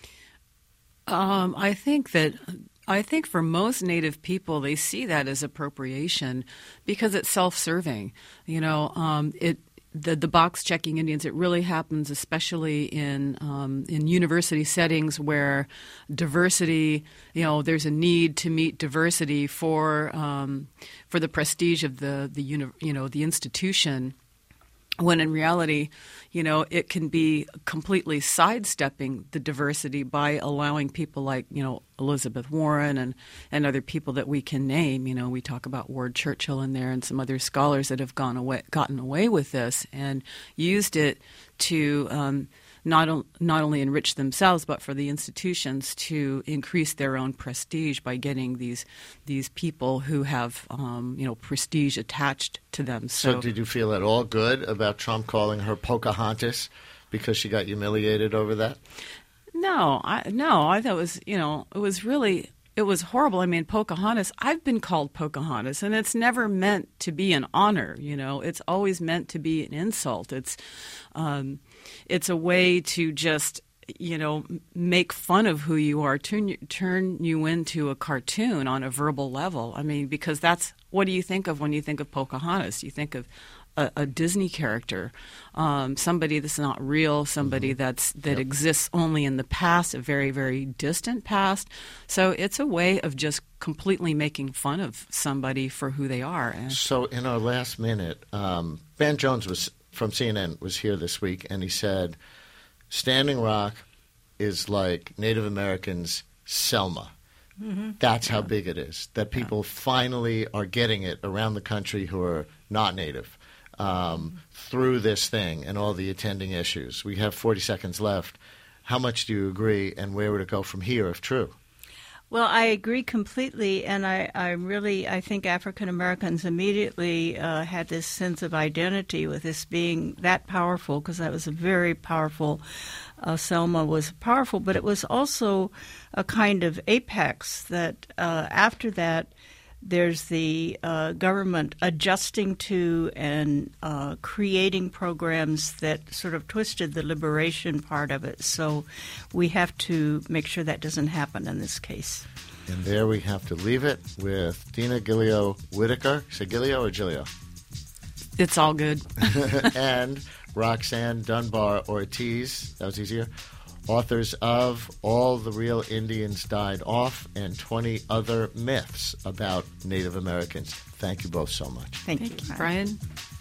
Um, I think that I think for most Native people, they see that as appropriation because it's self-serving. You know, um, it. The, the box-checking Indians, it really happens especially in um, in university settings where diversity, you know, there's a need to meet diversity for um, for the prestige of the the uni- you know the institution. When in reality, you know, it can be completely sidestepping the diversity by allowing people like, you know, Elizabeth Warren and, and other people that we can name. You know, we talk about Ward Churchill in there and some other scholars that have gone away, gotten away with this and used it to um, not, o- not only enrich themselves but for the institutions to increase their own prestige by getting these these people who have, um, you know, prestige attached to them. So, so did you feel at all good about Trump calling her Pocahontas because she got humiliated over that? No, I, no, I thought it was, you know, it was really, it was horrible. I mean, Pocahontas, I've been called Pocahontas, and it's never meant to be an honor, you know. It's always meant to be an insult. It's, um, it's a way to just, you know, make fun of who you are, turn you, turn you into a cartoon on a verbal level. I mean, because that's, what do you think of when you think of Pocahontas? You think of A, a Disney character, um, somebody that's not real, somebody mm-hmm. that's that yep. exists only in the past, a very, very distant past. So it's a way of just completely making fun of somebody for who they are. And so in our last minute, um, Ben Jones was from C N N was here this week, and he said, Standing Rock is like Native Americans' Selma. Mm-hmm. That's how big it is, that people yeah. finally are getting it around the country who are not Native. Um, through this thing and all the attending issues. We have forty seconds left. How much do you agree, and where would it go from here if true? Well, I agree completely, and I, I really, I think African Americans immediately uh, had this sense of identity with this being that powerful, because that was a very powerful, uh, Selma was powerful, but it was also a kind of apex that uh, after that, there's the uh, government adjusting to and uh, creating programs that sort of twisted the liberation part of it. So we have to make sure that doesn't happen in this case. And there we have to leave it with Dina Gilio Whitaker. Say Gilio or Gilio? It's all good. And Roxanne Dunbar Ortiz. That was easier. Authors of All the Real Indians Died Off and twenty Other Myths About Native Americans. Thank you both so much. Thank, Thank you, you, Brian.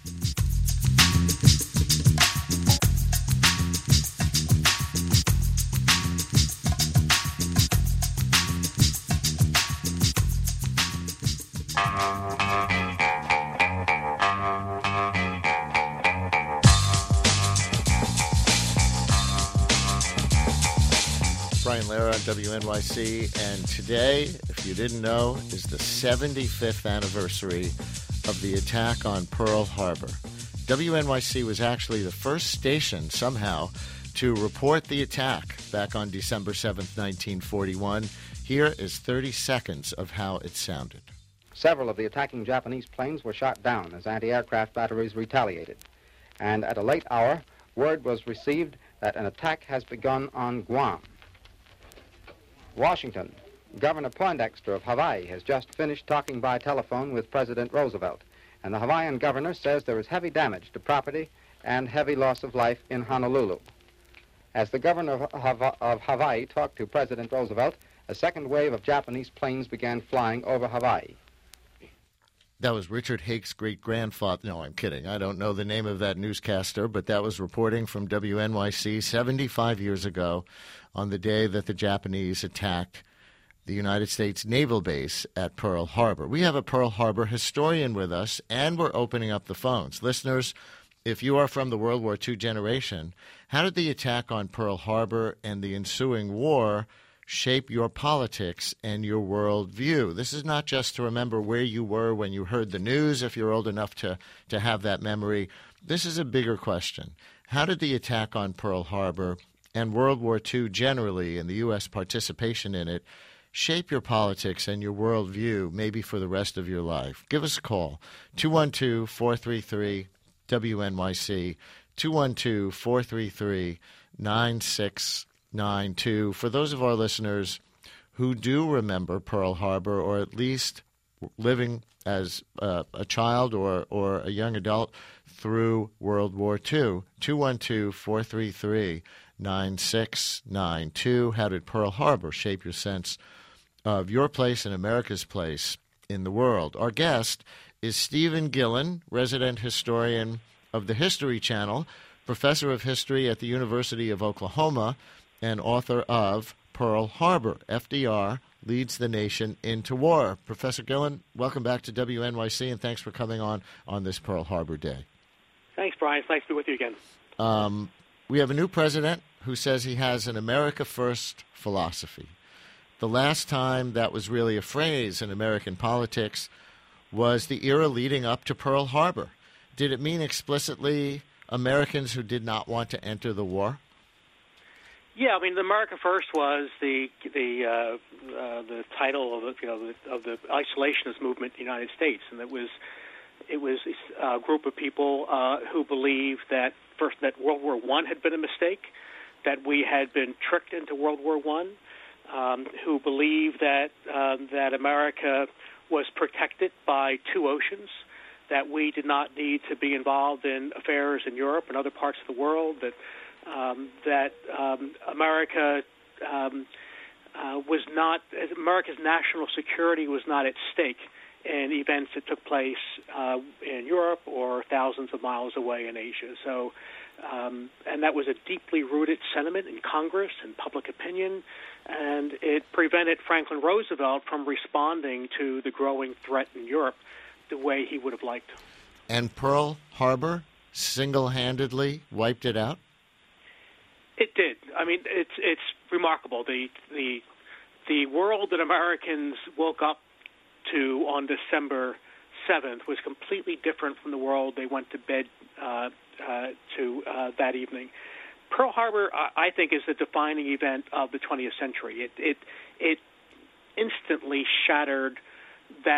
Brian Lehrer on W N Y C, and today, if you didn't know, is the seventy-fifth anniversary of the attack on Pearl Harbor. W N Y C was actually the first station, somehow, to report the attack back on December seventh, nineteen forty-one. Here is thirty seconds of how it sounded. Several of the attacking Japanese planes were shot down as anti-aircraft batteries retaliated. And at a late hour, word was received that an attack has begun on Guam. Washington. Governor Poindexter of Hawaii has just finished talking by telephone with President Roosevelt, and the Hawaiian governor says there is heavy damage to property and heavy loss of life in Honolulu. As the governor of Hawaii talked to President Roosevelt, a second wave of Japanese planes began flying over Hawaii. That was Richard Hake's great-grandfather. No, I'm kidding. I don't know the name of that newscaster, but that was reporting from W N Y C seventy-five years ago on the day that the Japanese attacked the United States Naval Base at Pearl Harbor. We have a Pearl Harbor historian with us, and we're opening up the phones. Listeners, if you are from the World War Two generation, how did the attack on Pearl Harbor and the ensuing war shape your politics and your worldview? This is not just to remember where you were when you heard the news, if you're old enough to, to have that memory. This is a bigger question. How did the attack on Pearl Harbor and World War Two generally and the U S participation in it shape your politics and your worldview, maybe for the rest of your life? Give us a call, two one two, four three three, W N Y C, two one two, four three three, nine six nine two. For those of our listeners who do remember Pearl Harbor, or at least living as uh, a child or, or a young adult through World War Two, two one two, four three three, nine six nine two. How did Pearl Harbor shape your sense of your place and America's place in the world? Our guest is Stephen Gillen, resident historian of the History Channel, professor of history at the University of Oklahoma, and author of Pearl Harbor, F D R Leads the Nation into War. Professor Gillen, welcome back to W N Y C, and thanks for coming on on this Pearl Harbor Day. Thanks, Brian. It's nice to be with you again. Um, we have a new president who says he has an America First philosophy. The last time that was really a phrase in American politics was the era leading up to Pearl Harbor. Did it mean explicitly Americans who did not want to enter the war? Yeah, I mean, the America First was the the uh, uh, the title of the, you know the, of the isolationist movement in the United States, and it was it was a group of people uh, who believed that first that World War One had been a mistake, that we had been tricked into World War One, um, who believed that um, that America was protected by two oceans, that we did not need to be involved in affairs in Europe and other parts of the world, that um, that um, America um, uh, was not, America's national security was not at stake in events that took place uh, in Europe or thousands of miles away in Asia. So, um, and that was a deeply rooted sentiment in Congress and public opinion, and it prevented Franklin Roosevelt from responding to the growing threat in Europe the way he would have liked. And Pearl Harbor single-handedly wiped it out? It did. I mean, it's it's remarkable. The the the world that Americans woke up to on December seventh was completely different from the world they went to bed uh, uh, to uh, that evening. Pearl Harbor, I think, is the defining event of the twentieth century. It it it instantly shattered that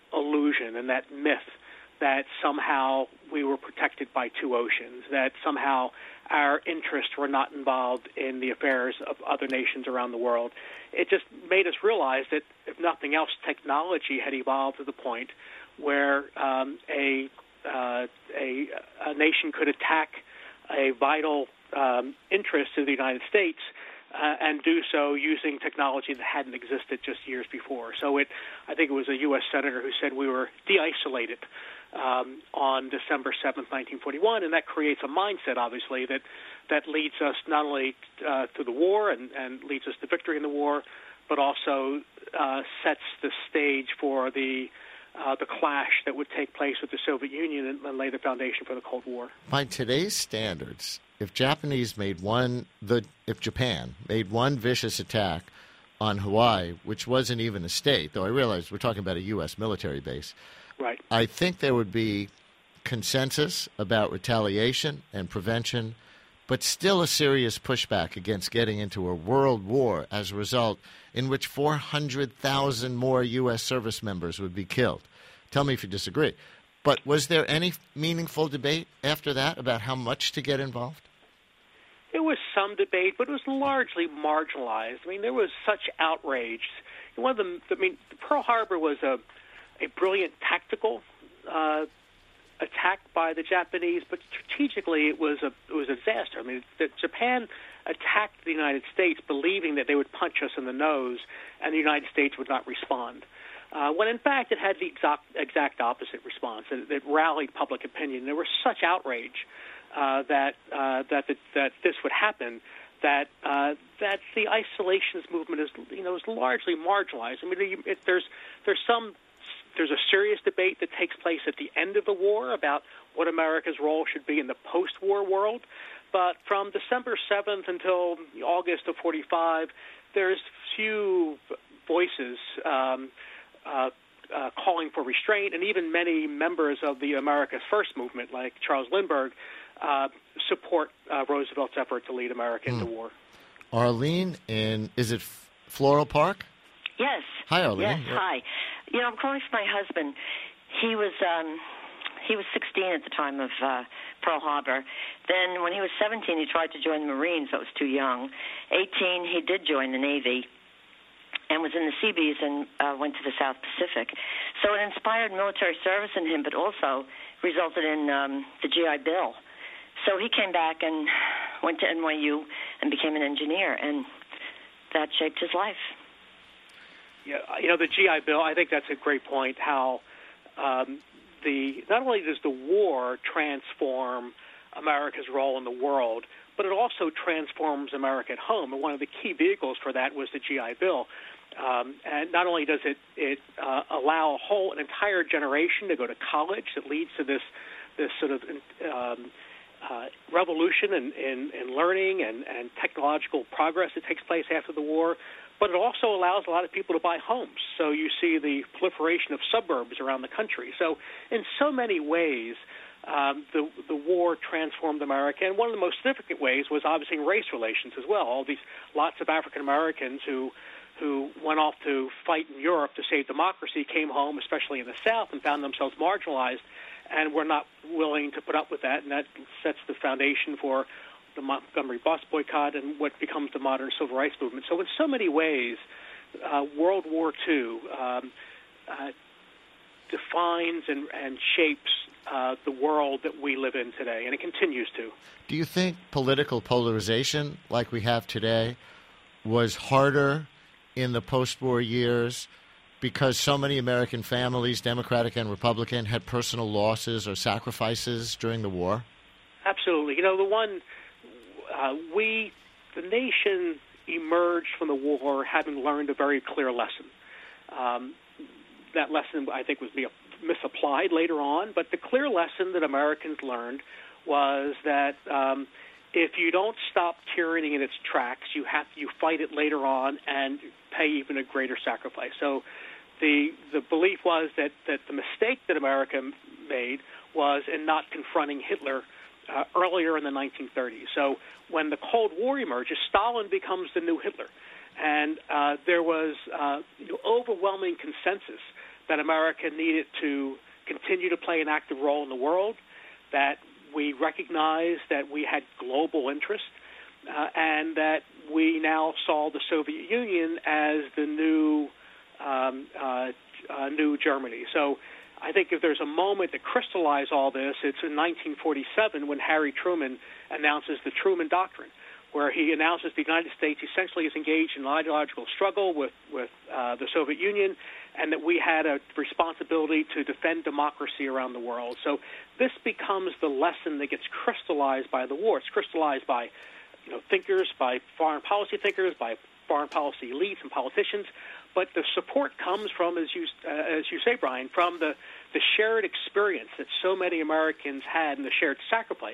illusion and that myth that somehow we were protected by two oceans, that somehow our interests were not involved in the affairs of other nations around the world. It just made us realize that, if nothing else, technology had evolved to the point where um, a, uh, a a nation could attack a vital um, interest of the United States uh, and do so using technology that hadn't existed just years before. So it, I think it was a U S senator who said we were de-isolated um, on December seventh, nineteen forty-one, and that creates a mindset, obviously, that, that leads us not only uh, to the war and, and leads us to victory in the war, but also uh, sets the stage for the Uh, the clash that would take place with the Soviet Union and, and lay the foundation for the Cold War. By today's standards, if Japanese made one, the if Japan made one vicious attack on Hawaii, which wasn't even a state, though I realize we're talking about a U S military base, right? I think there would be consensus about retaliation and prevention, but still a serious pushback against getting into a world war as a result, in which four hundred thousand more U S service members would be killed. Tell me if you disagree. But was there any meaningful debate after that about how much to get involved? There was some debate, but it was largely marginalized. I mean, there was such outrage. One of the, I mean, Pearl Harbor was a, a brilliant tactical uh, attack by the Japanese, but strategically it was a it was a disaster. I mean, the, Japan attacked the United States believing that they would punch us in the nose and the United States would not respond, uh, when in fact it had the exact, exact opposite response. It, it rallied public opinion. There was such outrage uh, that uh, that the, that this would happen that uh, that the isolationist movement is you know is largely marginalized. I mean, it, there's there's some. There's a serious debate that takes place at the end of the war about what America's role should be in the post-war world. But from December seventh until August of forty-five, there's few voices um, uh, uh, calling for restraint, and even many members of the America's First movement, like Charles Lindbergh, uh, support uh, Roosevelt's effort to lead America into mm. war. Arlene, in, is it Floral Park? Yes. Hi, Arlene. Yes, hi. You know, I'm calling for my husband. He was um, he was sixteen at the time of uh, Pearl Harbor. Then when he was seventeen, he tried to join the Marines. That was too young. eighteen, he did join the Navy and was in the Seabees and uh, went to the South Pacific. So it inspired military service in him, but also resulted in um, the G I Bill. So he came back and went to N Y U and became an engineer, and that shaped his life. Yeah, you know, the G I Bill, I think that's a great point, how um, the not only does the war transform America's role in the world, but it also transforms America at home. And one of the key vehicles for that was the G I Bill. Um, and not only does it, it uh, allow a whole, an entire generation to go to college, it leads to this, this sort of um, uh, revolution in, in, in learning and, and technological progress that takes place after the war. But it also allows a lot of people to buy homes. So you see the proliferation of suburbs around the country. So in so many ways, um, the the war transformed America. And one of the most significant ways was obviously in race relations as well. All these lots of African Americans who who went off to fight in Europe to save democracy came home, especially in the South, and found themselves marginalized, and were not willing to put up with that. And that sets the foundation for the Montgomery bus boycott and what becomes the modern civil rights movement. So in so many ways, uh, World War Two um, uh, defines and, and shapes uh, the world that we live in today, and it continues to. Do you think political polarization like we have today was harder in the post-war years because so many American families, Democratic and Republican, had personal losses or sacrifices during the war? Absolutely. You know, the one... Uh, we, the nation, emerged from the war having learned a very clear lesson. Um, that lesson, I think, was misapplied later on, but the clear lesson that Americans learned was that um, if you don't stop tyranny in its tracks, you have you fight it later on and pay even a greater sacrifice. So the the belief was that, that the mistake that America made was in not confronting Hitler Uh, earlier in the nineteen thirties. So when the Cold War emerges, Stalin becomes the new Hitler. And uh, there was uh, you know, overwhelming consensus that America needed to continue to play an active role in the world, that we recognized that we had global interest, uh, and that we now saw the Soviet Union as the new um, uh, uh, new Germany. So I think if there's a moment to crystallize all this, it's in nineteen forty-seven when Harry Truman announces the Truman Doctrine, where he announces the United States essentially is engaged in an ideological struggle with, with uh, the Soviet Union, and that we had a responsibility to defend democracy around the world. So this becomes the lesson that gets crystallized by the war. It's crystallized by you know, thinkers, by foreign policy thinkers, by foreign policy elites and politicians. But the support comes from, as you uh, as you say, Brian, from the, the shared experience that so many Americans had and the shared sacrifice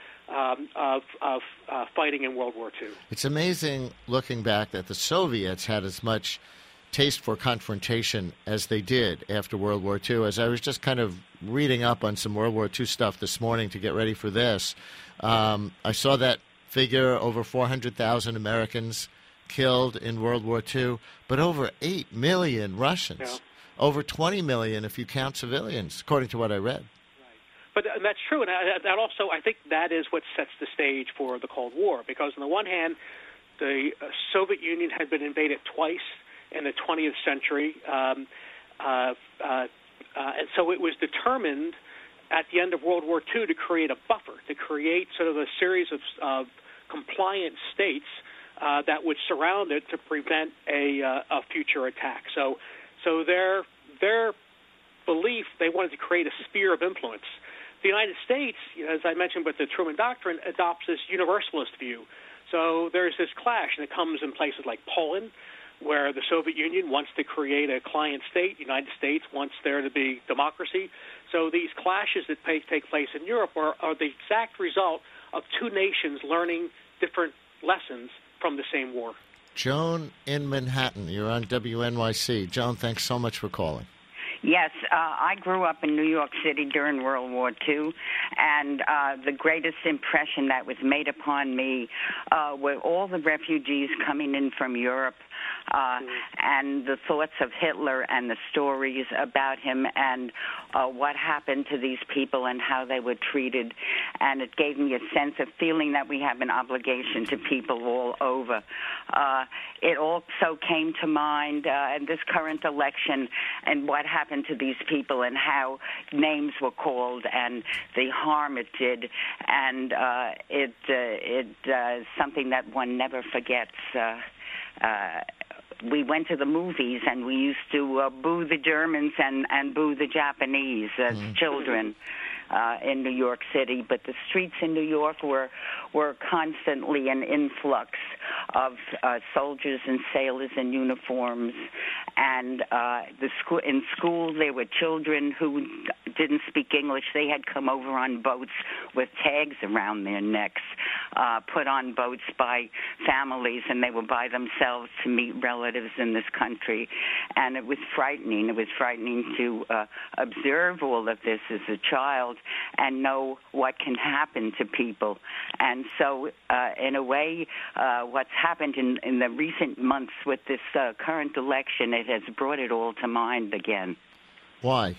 um, of, of uh, fighting in World War Two. It's amazing looking back that the Soviets had as much taste for confrontation as they did after World War Two. As I was just kind of reading up on some World War Two stuff this morning to get ready for this, um, I saw that figure, over four hundred thousand Americans killed in World War Two, but over eight million Russians, yeah. over twenty million if you count civilians, according to what I read. But and that's true, and that also, I think that is what sets the stage for the Cold War, because on the one hand, the Soviet Union had been invaded twice in the twentieth century, um, uh, uh, uh, and so it was determined at the end of World War Two to create a buffer, to create sort of a series of, of compliant states uh, that would surround it to prevent a, uh, a future attack. So, so their their belief, they wanted to create a sphere of influence. The United States, as I mentioned with the Truman Doctrine, adopts this universalist view. So there's this clash, and it comes in places like Poland, where the Soviet Union wants to create a client state. The United States wants there to be democracy. So these clashes that take place in Europe are, are the exact result of two nations learning different lessons from the same war. Joan in Manhattan, you're on W N Y C. Joan, thanks so much for calling. Yes, uh, I grew up in New York City during World War Two, and uh, the greatest impression that was made upon me uh, were all the refugees coming in from Europe, uh, and the thoughts of Hitler and the stories about him and uh, what happened to these people and how they were treated. And it gave me a sense of feeling that we have an obligation to people all over. Uh, it also came to mind uh, in this current election and what happened to these people and how names were called and the harm it did. And uh, it uh, it uh, is something that one never forgets. Uh, uh, we went to the movies and we used to uh, boo the Germans and, and boo the Japanese as mm. children uh, in New York City. But the streets in New York were were constantly an influx of uh, soldiers and sailors in uniforms. And uh, the school in school there were children who didn't speak English. They had come over on boats with tags around their necks, uh, put on boats by families, and they were by themselves to meet relatives in this country. And it was frightening. It was frightening to uh, observe all of this as a child and know what can happen to people. And so, uh, in a way, uh, what's happened in, in the recent months with this uh, current election, it has brought it all to mind again. Why?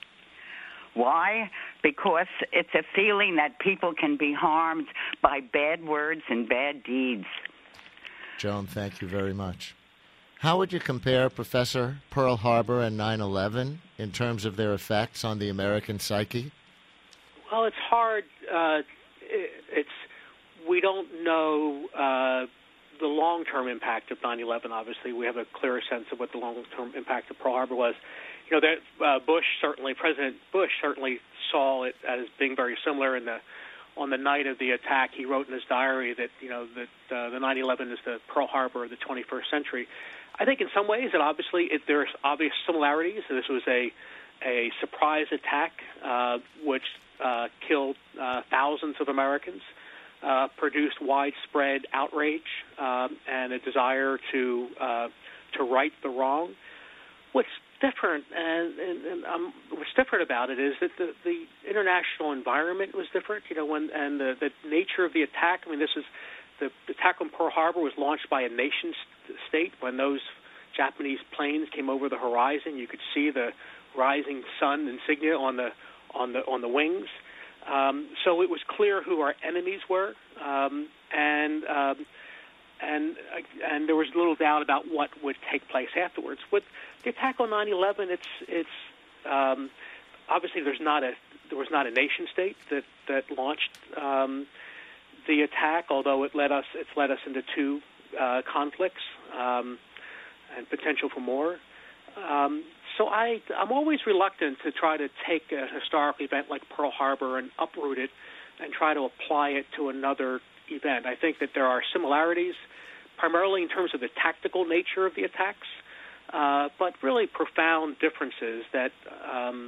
Why? Because it's a feeling that people can be harmed by bad words and bad deeds. Joan, thank you very much. How would you compare, Professor, Pearl Harbor and nine eleven in terms of their effects on the American psyche? Well, it's hard. Uh, it's we don't know uh, the long-term impact of nine eleven. Obviously, we have a clearer sense of what the long-term impact of Pearl Harbor was. You know, that uh, Bush certainly, President Bush certainly saw it as being very similar. In the on the night of the attack, he wrote in his diary that you know that uh, the nine eleven is the Pearl Harbor of the twenty-first century. I think in some ways, it obviously it, there's obvious similarities. This was a a surprise attack uh, which uh, killed uh, thousands of Americans, uh, produced widespread outrage um, and a desire to uh, to right the wrong. What's different, and, and, and um, what's different about it is that the, the international environment was different. You know, when and the, the nature of the attack. I mean, this is the, the attack on Pearl Harbor was launched by a nation state. When those Japanese planes came over the horizon, you could see the rising sun insignia on the on the on the wings. Um, so it was clear who our enemies were, um, and um, and and there was little doubt about what would take place afterwards. With the attack on nine eleven, it's it's um, obviously there's not a there was not a nation state that that launched um, the attack, although it led us it's led us into two uh, conflicts um, and potential for more. Um, so I, I'm always reluctant to try to take a historic event like Pearl Harbor and uproot it and try to apply it to another event. I think that there are similarities, primarily in terms of the tactical nature of the attacks, uh, but really profound differences that, um,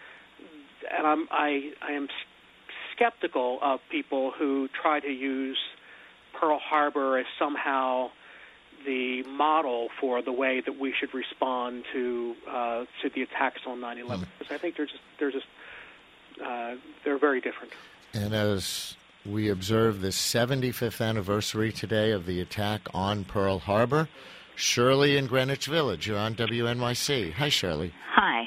and I'm, I, I am skeptical of people who try to use Pearl Harbor as somehow the model for the way that we should respond to uh, to the attacks on nine eleven. Because I think they're just they're just uh, they're very different. And as we observe the seventy-fifth anniversary today of the attack on Pearl Harbor, Shirley in Greenwich Village, you're on W N Y C. Hi, Shirley. Hi.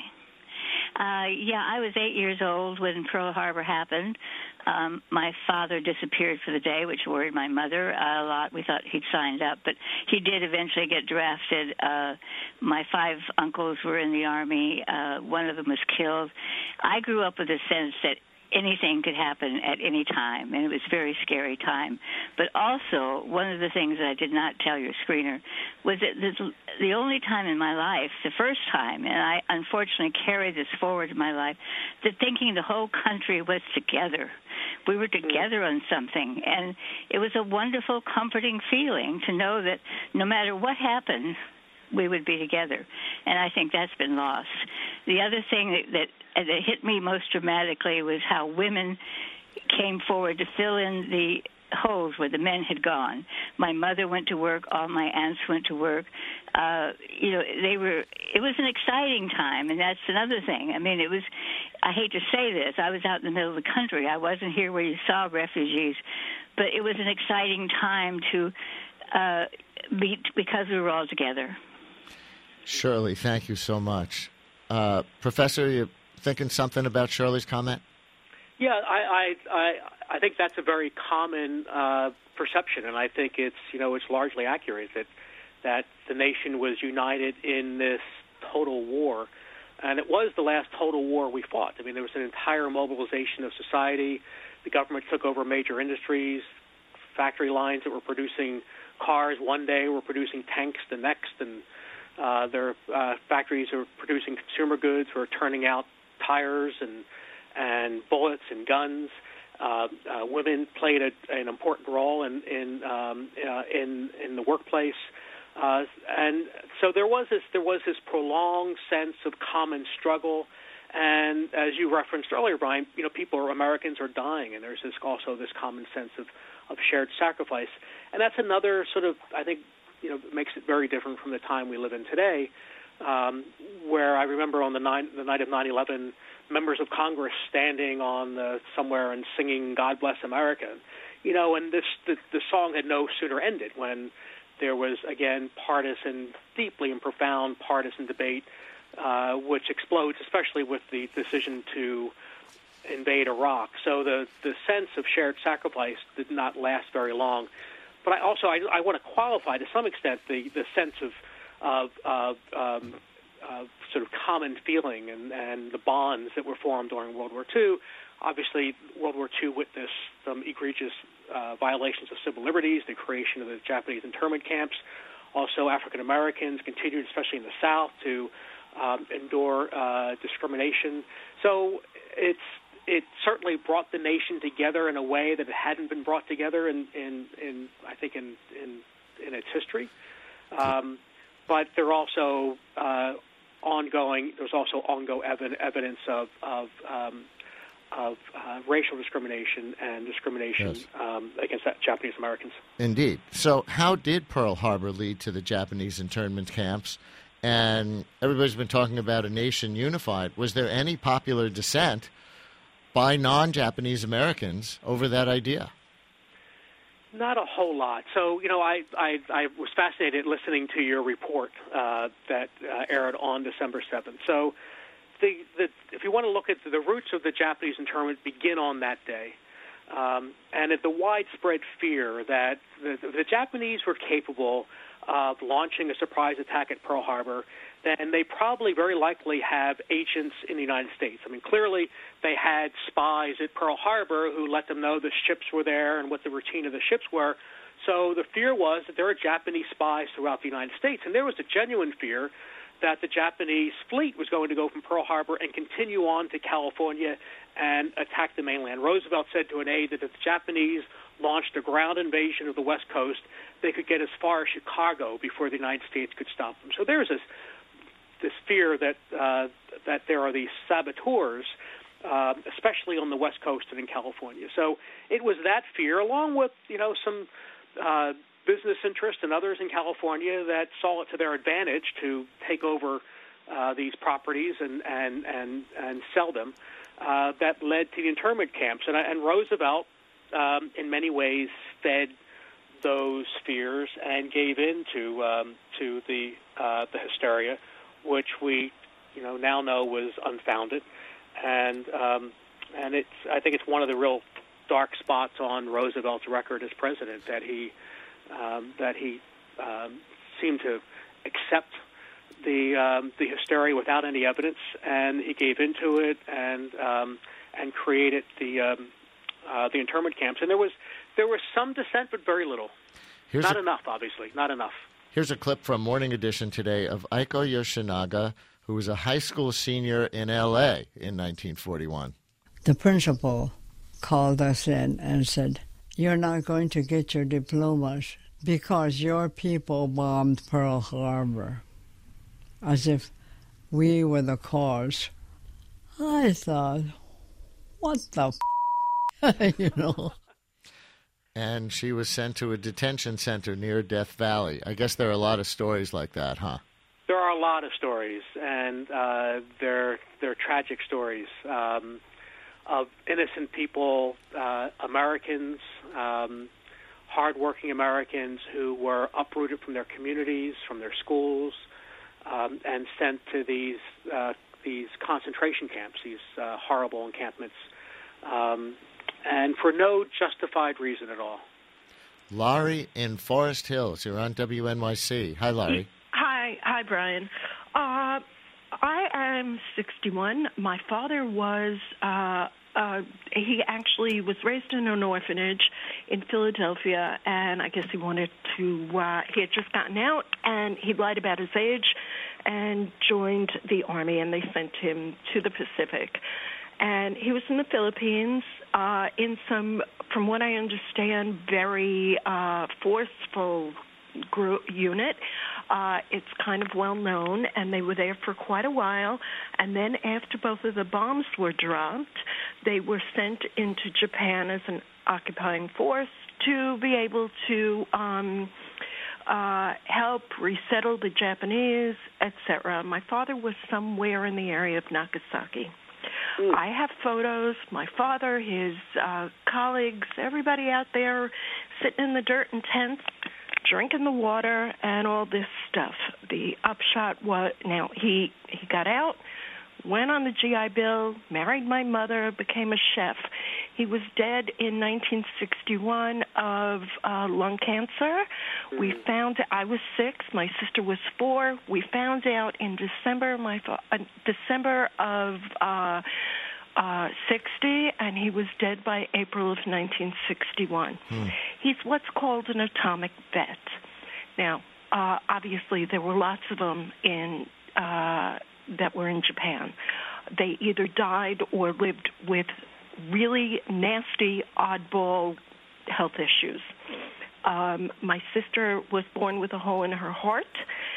Uh, yeah, I was eight years old when Pearl Harbor happened. Um, my father disappeared for the day, which worried my mother a lot. We thought he'd signed up, but he did eventually get drafted. Uh, my five uncles were in the Army. Uh, one of them was killed. I grew up with a sense that anything could happen at any time, and it was a very scary time. But also, one of the things that I did not tell your screener was that this, the only time in my life, the first time, and I unfortunately carry this forward in my life, that thinking the whole country was together. We were together on something, and it was a wonderful, comforting feeling to know that no matter what happened, we would be together. And I think that's been lost. The other thing that, that, that hit me most dramatically was how women came forward to fill in the holes where the men had gone. My mother went to work. All my aunts went to work. Uh, you know, they were. It was an exciting time, and that's another thing. I mean, it was. I hate to say this. I was out in the middle of the country. I wasn't here where you saw refugees, but it was an exciting time to uh, be because we were all together. Shirley, thank you so much. Uh, Professor, you thinking something about Shirley's comment? Yeah, I, I, I, I think that's a very common uh, perception, and I think it's, you know, it's largely accurate that that the nation was united in this total war, and it was the last total war we fought. I mean, there was an entire mobilization of society. The government took over major industries, factory lines that were producing cars one day were producing tanks the next, and uh, their uh, factories are producing consumer goods, were turning out tires and and bullets and guns. Uh, uh, women played a, an important role in in um, uh, in in the workplace, uh, and so there was this there was this prolonged sense of common struggle. And as you referenced earlier, Brian, you know, people are Americans are dying, and there's this also this common sense of, of shared sacrifice, and that's another sort of I think you know makes it very different from the time we live in today, um, where I remember on the nine, the night of nine eleven. Members of Congress standing on the, somewhere and singing "God Bless America," you know, and this the, the song had no sooner ended when there was again partisan, deeply and profound partisan debate, uh, which explodes, especially with the decision to invade Iraq. So the the sense of shared sacrifice did not last very long. But I also I, I want to qualify to some extent the the sense of of, of um, Uh, sort of common feeling and, and the bonds that were formed during World War Two. Obviously, World War Two witnessed some egregious uh, violations of civil liberties, the creation of the Japanese internment camps. Also, African Americans continued, especially in the South, to um, endure uh, discrimination. So it's it certainly brought the nation together in a way that it hadn't been brought together in, in, in I think, in, in, in its history. Um, but there also uh, ongoing. There's also ongoing ev- evidence of of, um, of uh, racial discrimination and discrimination yes. um, against Japanese Americans. Indeed. So, how did Pearl Harbor lead to the Japanese internment camps? And everybody's been talking about a nation unified. Was there any popular dissent by non-Japanese Americans over that idea? Not a whole lot. So, you know, I, I, I was fascinated listening to your report uh, that uh, aired on December seventh. So the, the if you want to look at the, the roots of the Japanese internment begin on that day. Um, and at the widespread fear that the, the Japanese were capable of launching a surprise attack at Pearl Harbor, then they probably very likely have agents in the United States. I mean, clearly they had spies at Pearl Harbor who let them know the ships were there and what the routine of the ships were. So the fear was that there were Japanese spies throughout the United States, and there was a genuine fear that the Japanese fleet was going to go from Pearl Harbor and continue on to California and attack the mainland. Roosevelt said to an aide that if the Japanese launched a ground invasion of the West Coast, they could get as far as Chicago before the United States could stop them. So there's this this fear that uh, that there are these saboteurs, uh, especially on the West Coast and in California. So it was that fear, along with you know some uh, business interests and others in California that saw it to their advantage to take over uh, these properties and and and and sell them. Uh, that led to the internment camps, and, and Roosevelt, um, in many ways, fed those fears and gave in to um, to the uh, the hysteria, which we, you know, now know was unfounded, and um, and it's I think it's one of the real dark spots on Roosevelt's record as president that he um, that he um, seemed to accept the um, the hysteria without any evidence, and he gave into it and um, and created the um, uh, the internment camps. And there was there was some dissent, but very little. Here's not a, enough, obviously, not enough. Here's a clip from Morning Edition today of Aiko Yoshinaga, who was a high school senior in L A in nineteen forty-one. The principal called us in and said, "You're not going to get your diplomas because your people bombed Pearl Harbor." As if we were the cause. I thought, what the f-? you know. And she was sent to a detention center near Death Valley. I guess there are a lot of stories like that, huh? There are a lot of stories, and uh, they're, they're tragic stories um, of innocent people, uh, Americans, um, hardworking Americans who were uprooted from their communities, from their schools, Um, and sent to these uh, these concentration camps, these uh, horrible encampments, um, and for no justified reason at all. Laurie in Forest Hills, you're on W N Y C. Hi, Laurie. Hi, hi, Brian. Uh, I am sixty-one. My father was. Uh, Uh, he actually was raised in an orphanage in Philadelphia, and I guess he wanted to, uh, he had just gotten out, and he lied about his age and joined the Army, and they sent him to the Pacific. And he was in the Philippines uh, in some, from what I understand, very uh, forceful group unit. Uh, it's kind of well known, and they were there for quite a while. And then after both of the bombs were dropped, they were sent into Japan as an occupying force to be able to um, uh, help resettle the Japanese, et cetera. My father was somewhere in the area of Nagasaki. Mm. I have photos. My father, his uh, colleagues, everybody out there sitting in the dirt and tents, drinking the water and all this stuff. The upshot was, now he he got out, went on the G I Bill, married my mother, became a chef. He was dead in nineteen sixty-one of uh, lung cancer. Mm-hmm. We found, I was six, my sister was four. We found out in December, my uh, December of uh, uh, sixty, and he was dead by April of nineteen sixty-one. Hmm. He's what's called an atomic vet. Now, uh, obviously, there were lots of them in uh, that were in Japan. They either died or lived with really nasty, oddball health issues. Um, my sister was born with a hole in her heart,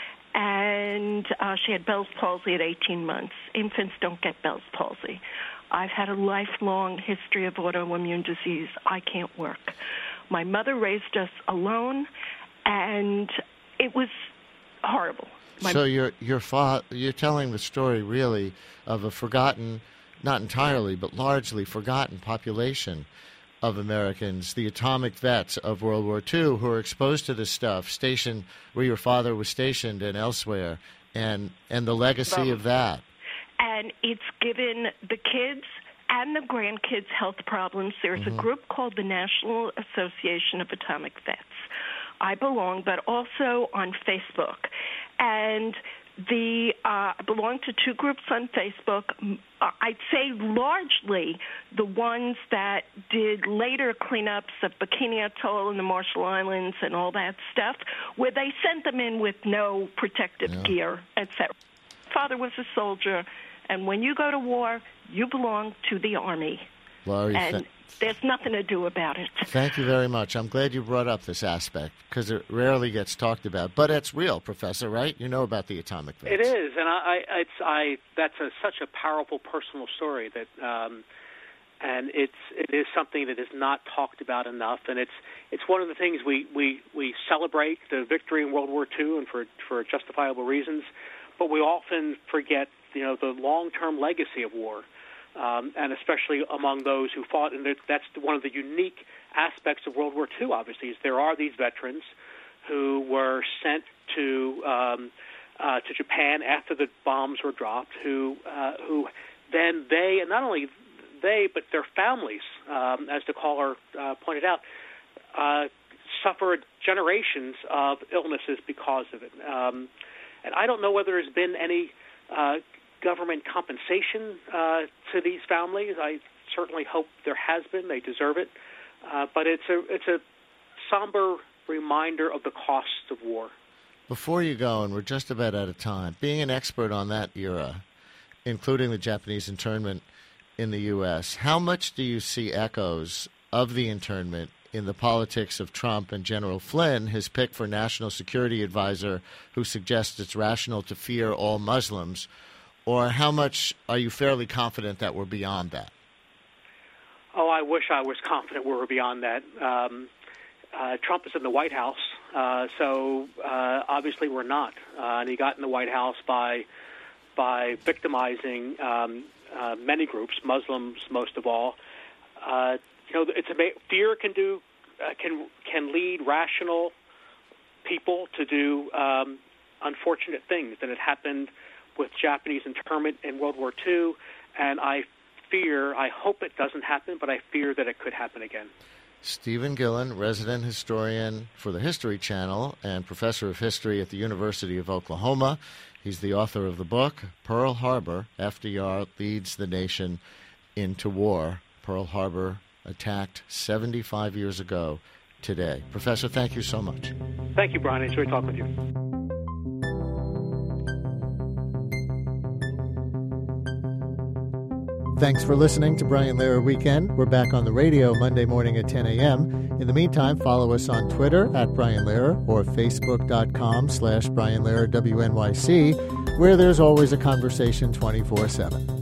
and uh, she had Bell's palsy at eighteen months. Infants don't get Bell's palsy. I've had a lifelong history of autoimmune disease. I can't work. My mother raised us alone, and it was horrible. My so you're you're fa- you're telling the story really of a forgotten, not entirely, but largely forgotten population of Americans, the atomic vets of World War Two, who are exposed to this stuff, stationed where your father was stationed and elsewhere, and and the legacy of that. and it's given the kids and the grandkids health problems. There's mm-hmm. a group called the National Association of Atomic Vets. I belong, but also on Facebook. And the uh, I belong to two groups on Facebook. Uh, I'd say largely the ones that did later cleanups of Bikini Atoll and the Marshall Islands and all that stuff, where they sent them in with no protective yeah. gear, et cetera. Father was a soldier, and when you go to war, you belong to the Army. Laurie, and th- there's nothing to do about it. Thank you very much. I'm glad you brought up this aspect because it rarely gets talked about, but it's real, Professor, right? You know about the atomic vets. It is, and I, I it's I. That's a, such a powerful personal story that, um, and it's it is something that is not talked about enough, and it's it's one of the things we, we, we celebrate the victory in World War Two, and for for justifiable reasons, but we often forget, you know, the long-term legacy of war. Um, and especially among those who fought, and that's one of the unique aspects of World War Two, obviously, is there are these veterans who were sent to um, uh, to Japan after the bombs were dropped, who uh, who then they, and not only they, but their families, um, as the caller uh, pointed out, uh, suffered generations of illnesses because of it. Um, and I don't know whether there's been any uh, government compensation uh, to these families. I certainly hope there has been. They deserve it. Uh, but it's a it's a somber reminder of the costs of war. Before you go, and we're just about out of time, being an expert on that era, including the Japanese internment in the U S, how much do you see echoes of the internment in the politics of Trump and General Flynn, his pick for National Security Advisor, who suggests it's rational to fear all Muslims? Or how much are you fairly confident that we're beyond that? Oh, I wish I was confident we were beyond that. Um, uh, Trump is in the White House, uh, so uh, obviously we're not. Uh, and he got in the White House by by victimizing um, uh, many groups, Muslims most of all. Uh, you know, it's a, fear can do uh, can can lead rational people to do um, unfortunate things, and it happened with Japanese internment in World War Two, and I fear, I hope it doesn't happen, but I fear that it could happen again. Stephen Gillen, resident historian for the History Channel and professor of history at the University of Oklahoma. He's the author of the book, Pearl Harbor, F D R Leads the Nation into War. Pearl Harbor attacked seventy-five years ago today. Professor, thank you so much. Thank you, Brian. I enjoyed talking with you. Thanks for listening to Brian Lehrer Weekend. We're back on the radio Monday morning at ten a.m. In the meantime, follow us on Twitter at Brian Lehrer or Facebook.com slash Brian Lehrer W N Y C, where there's always a conversation twenty-four seven.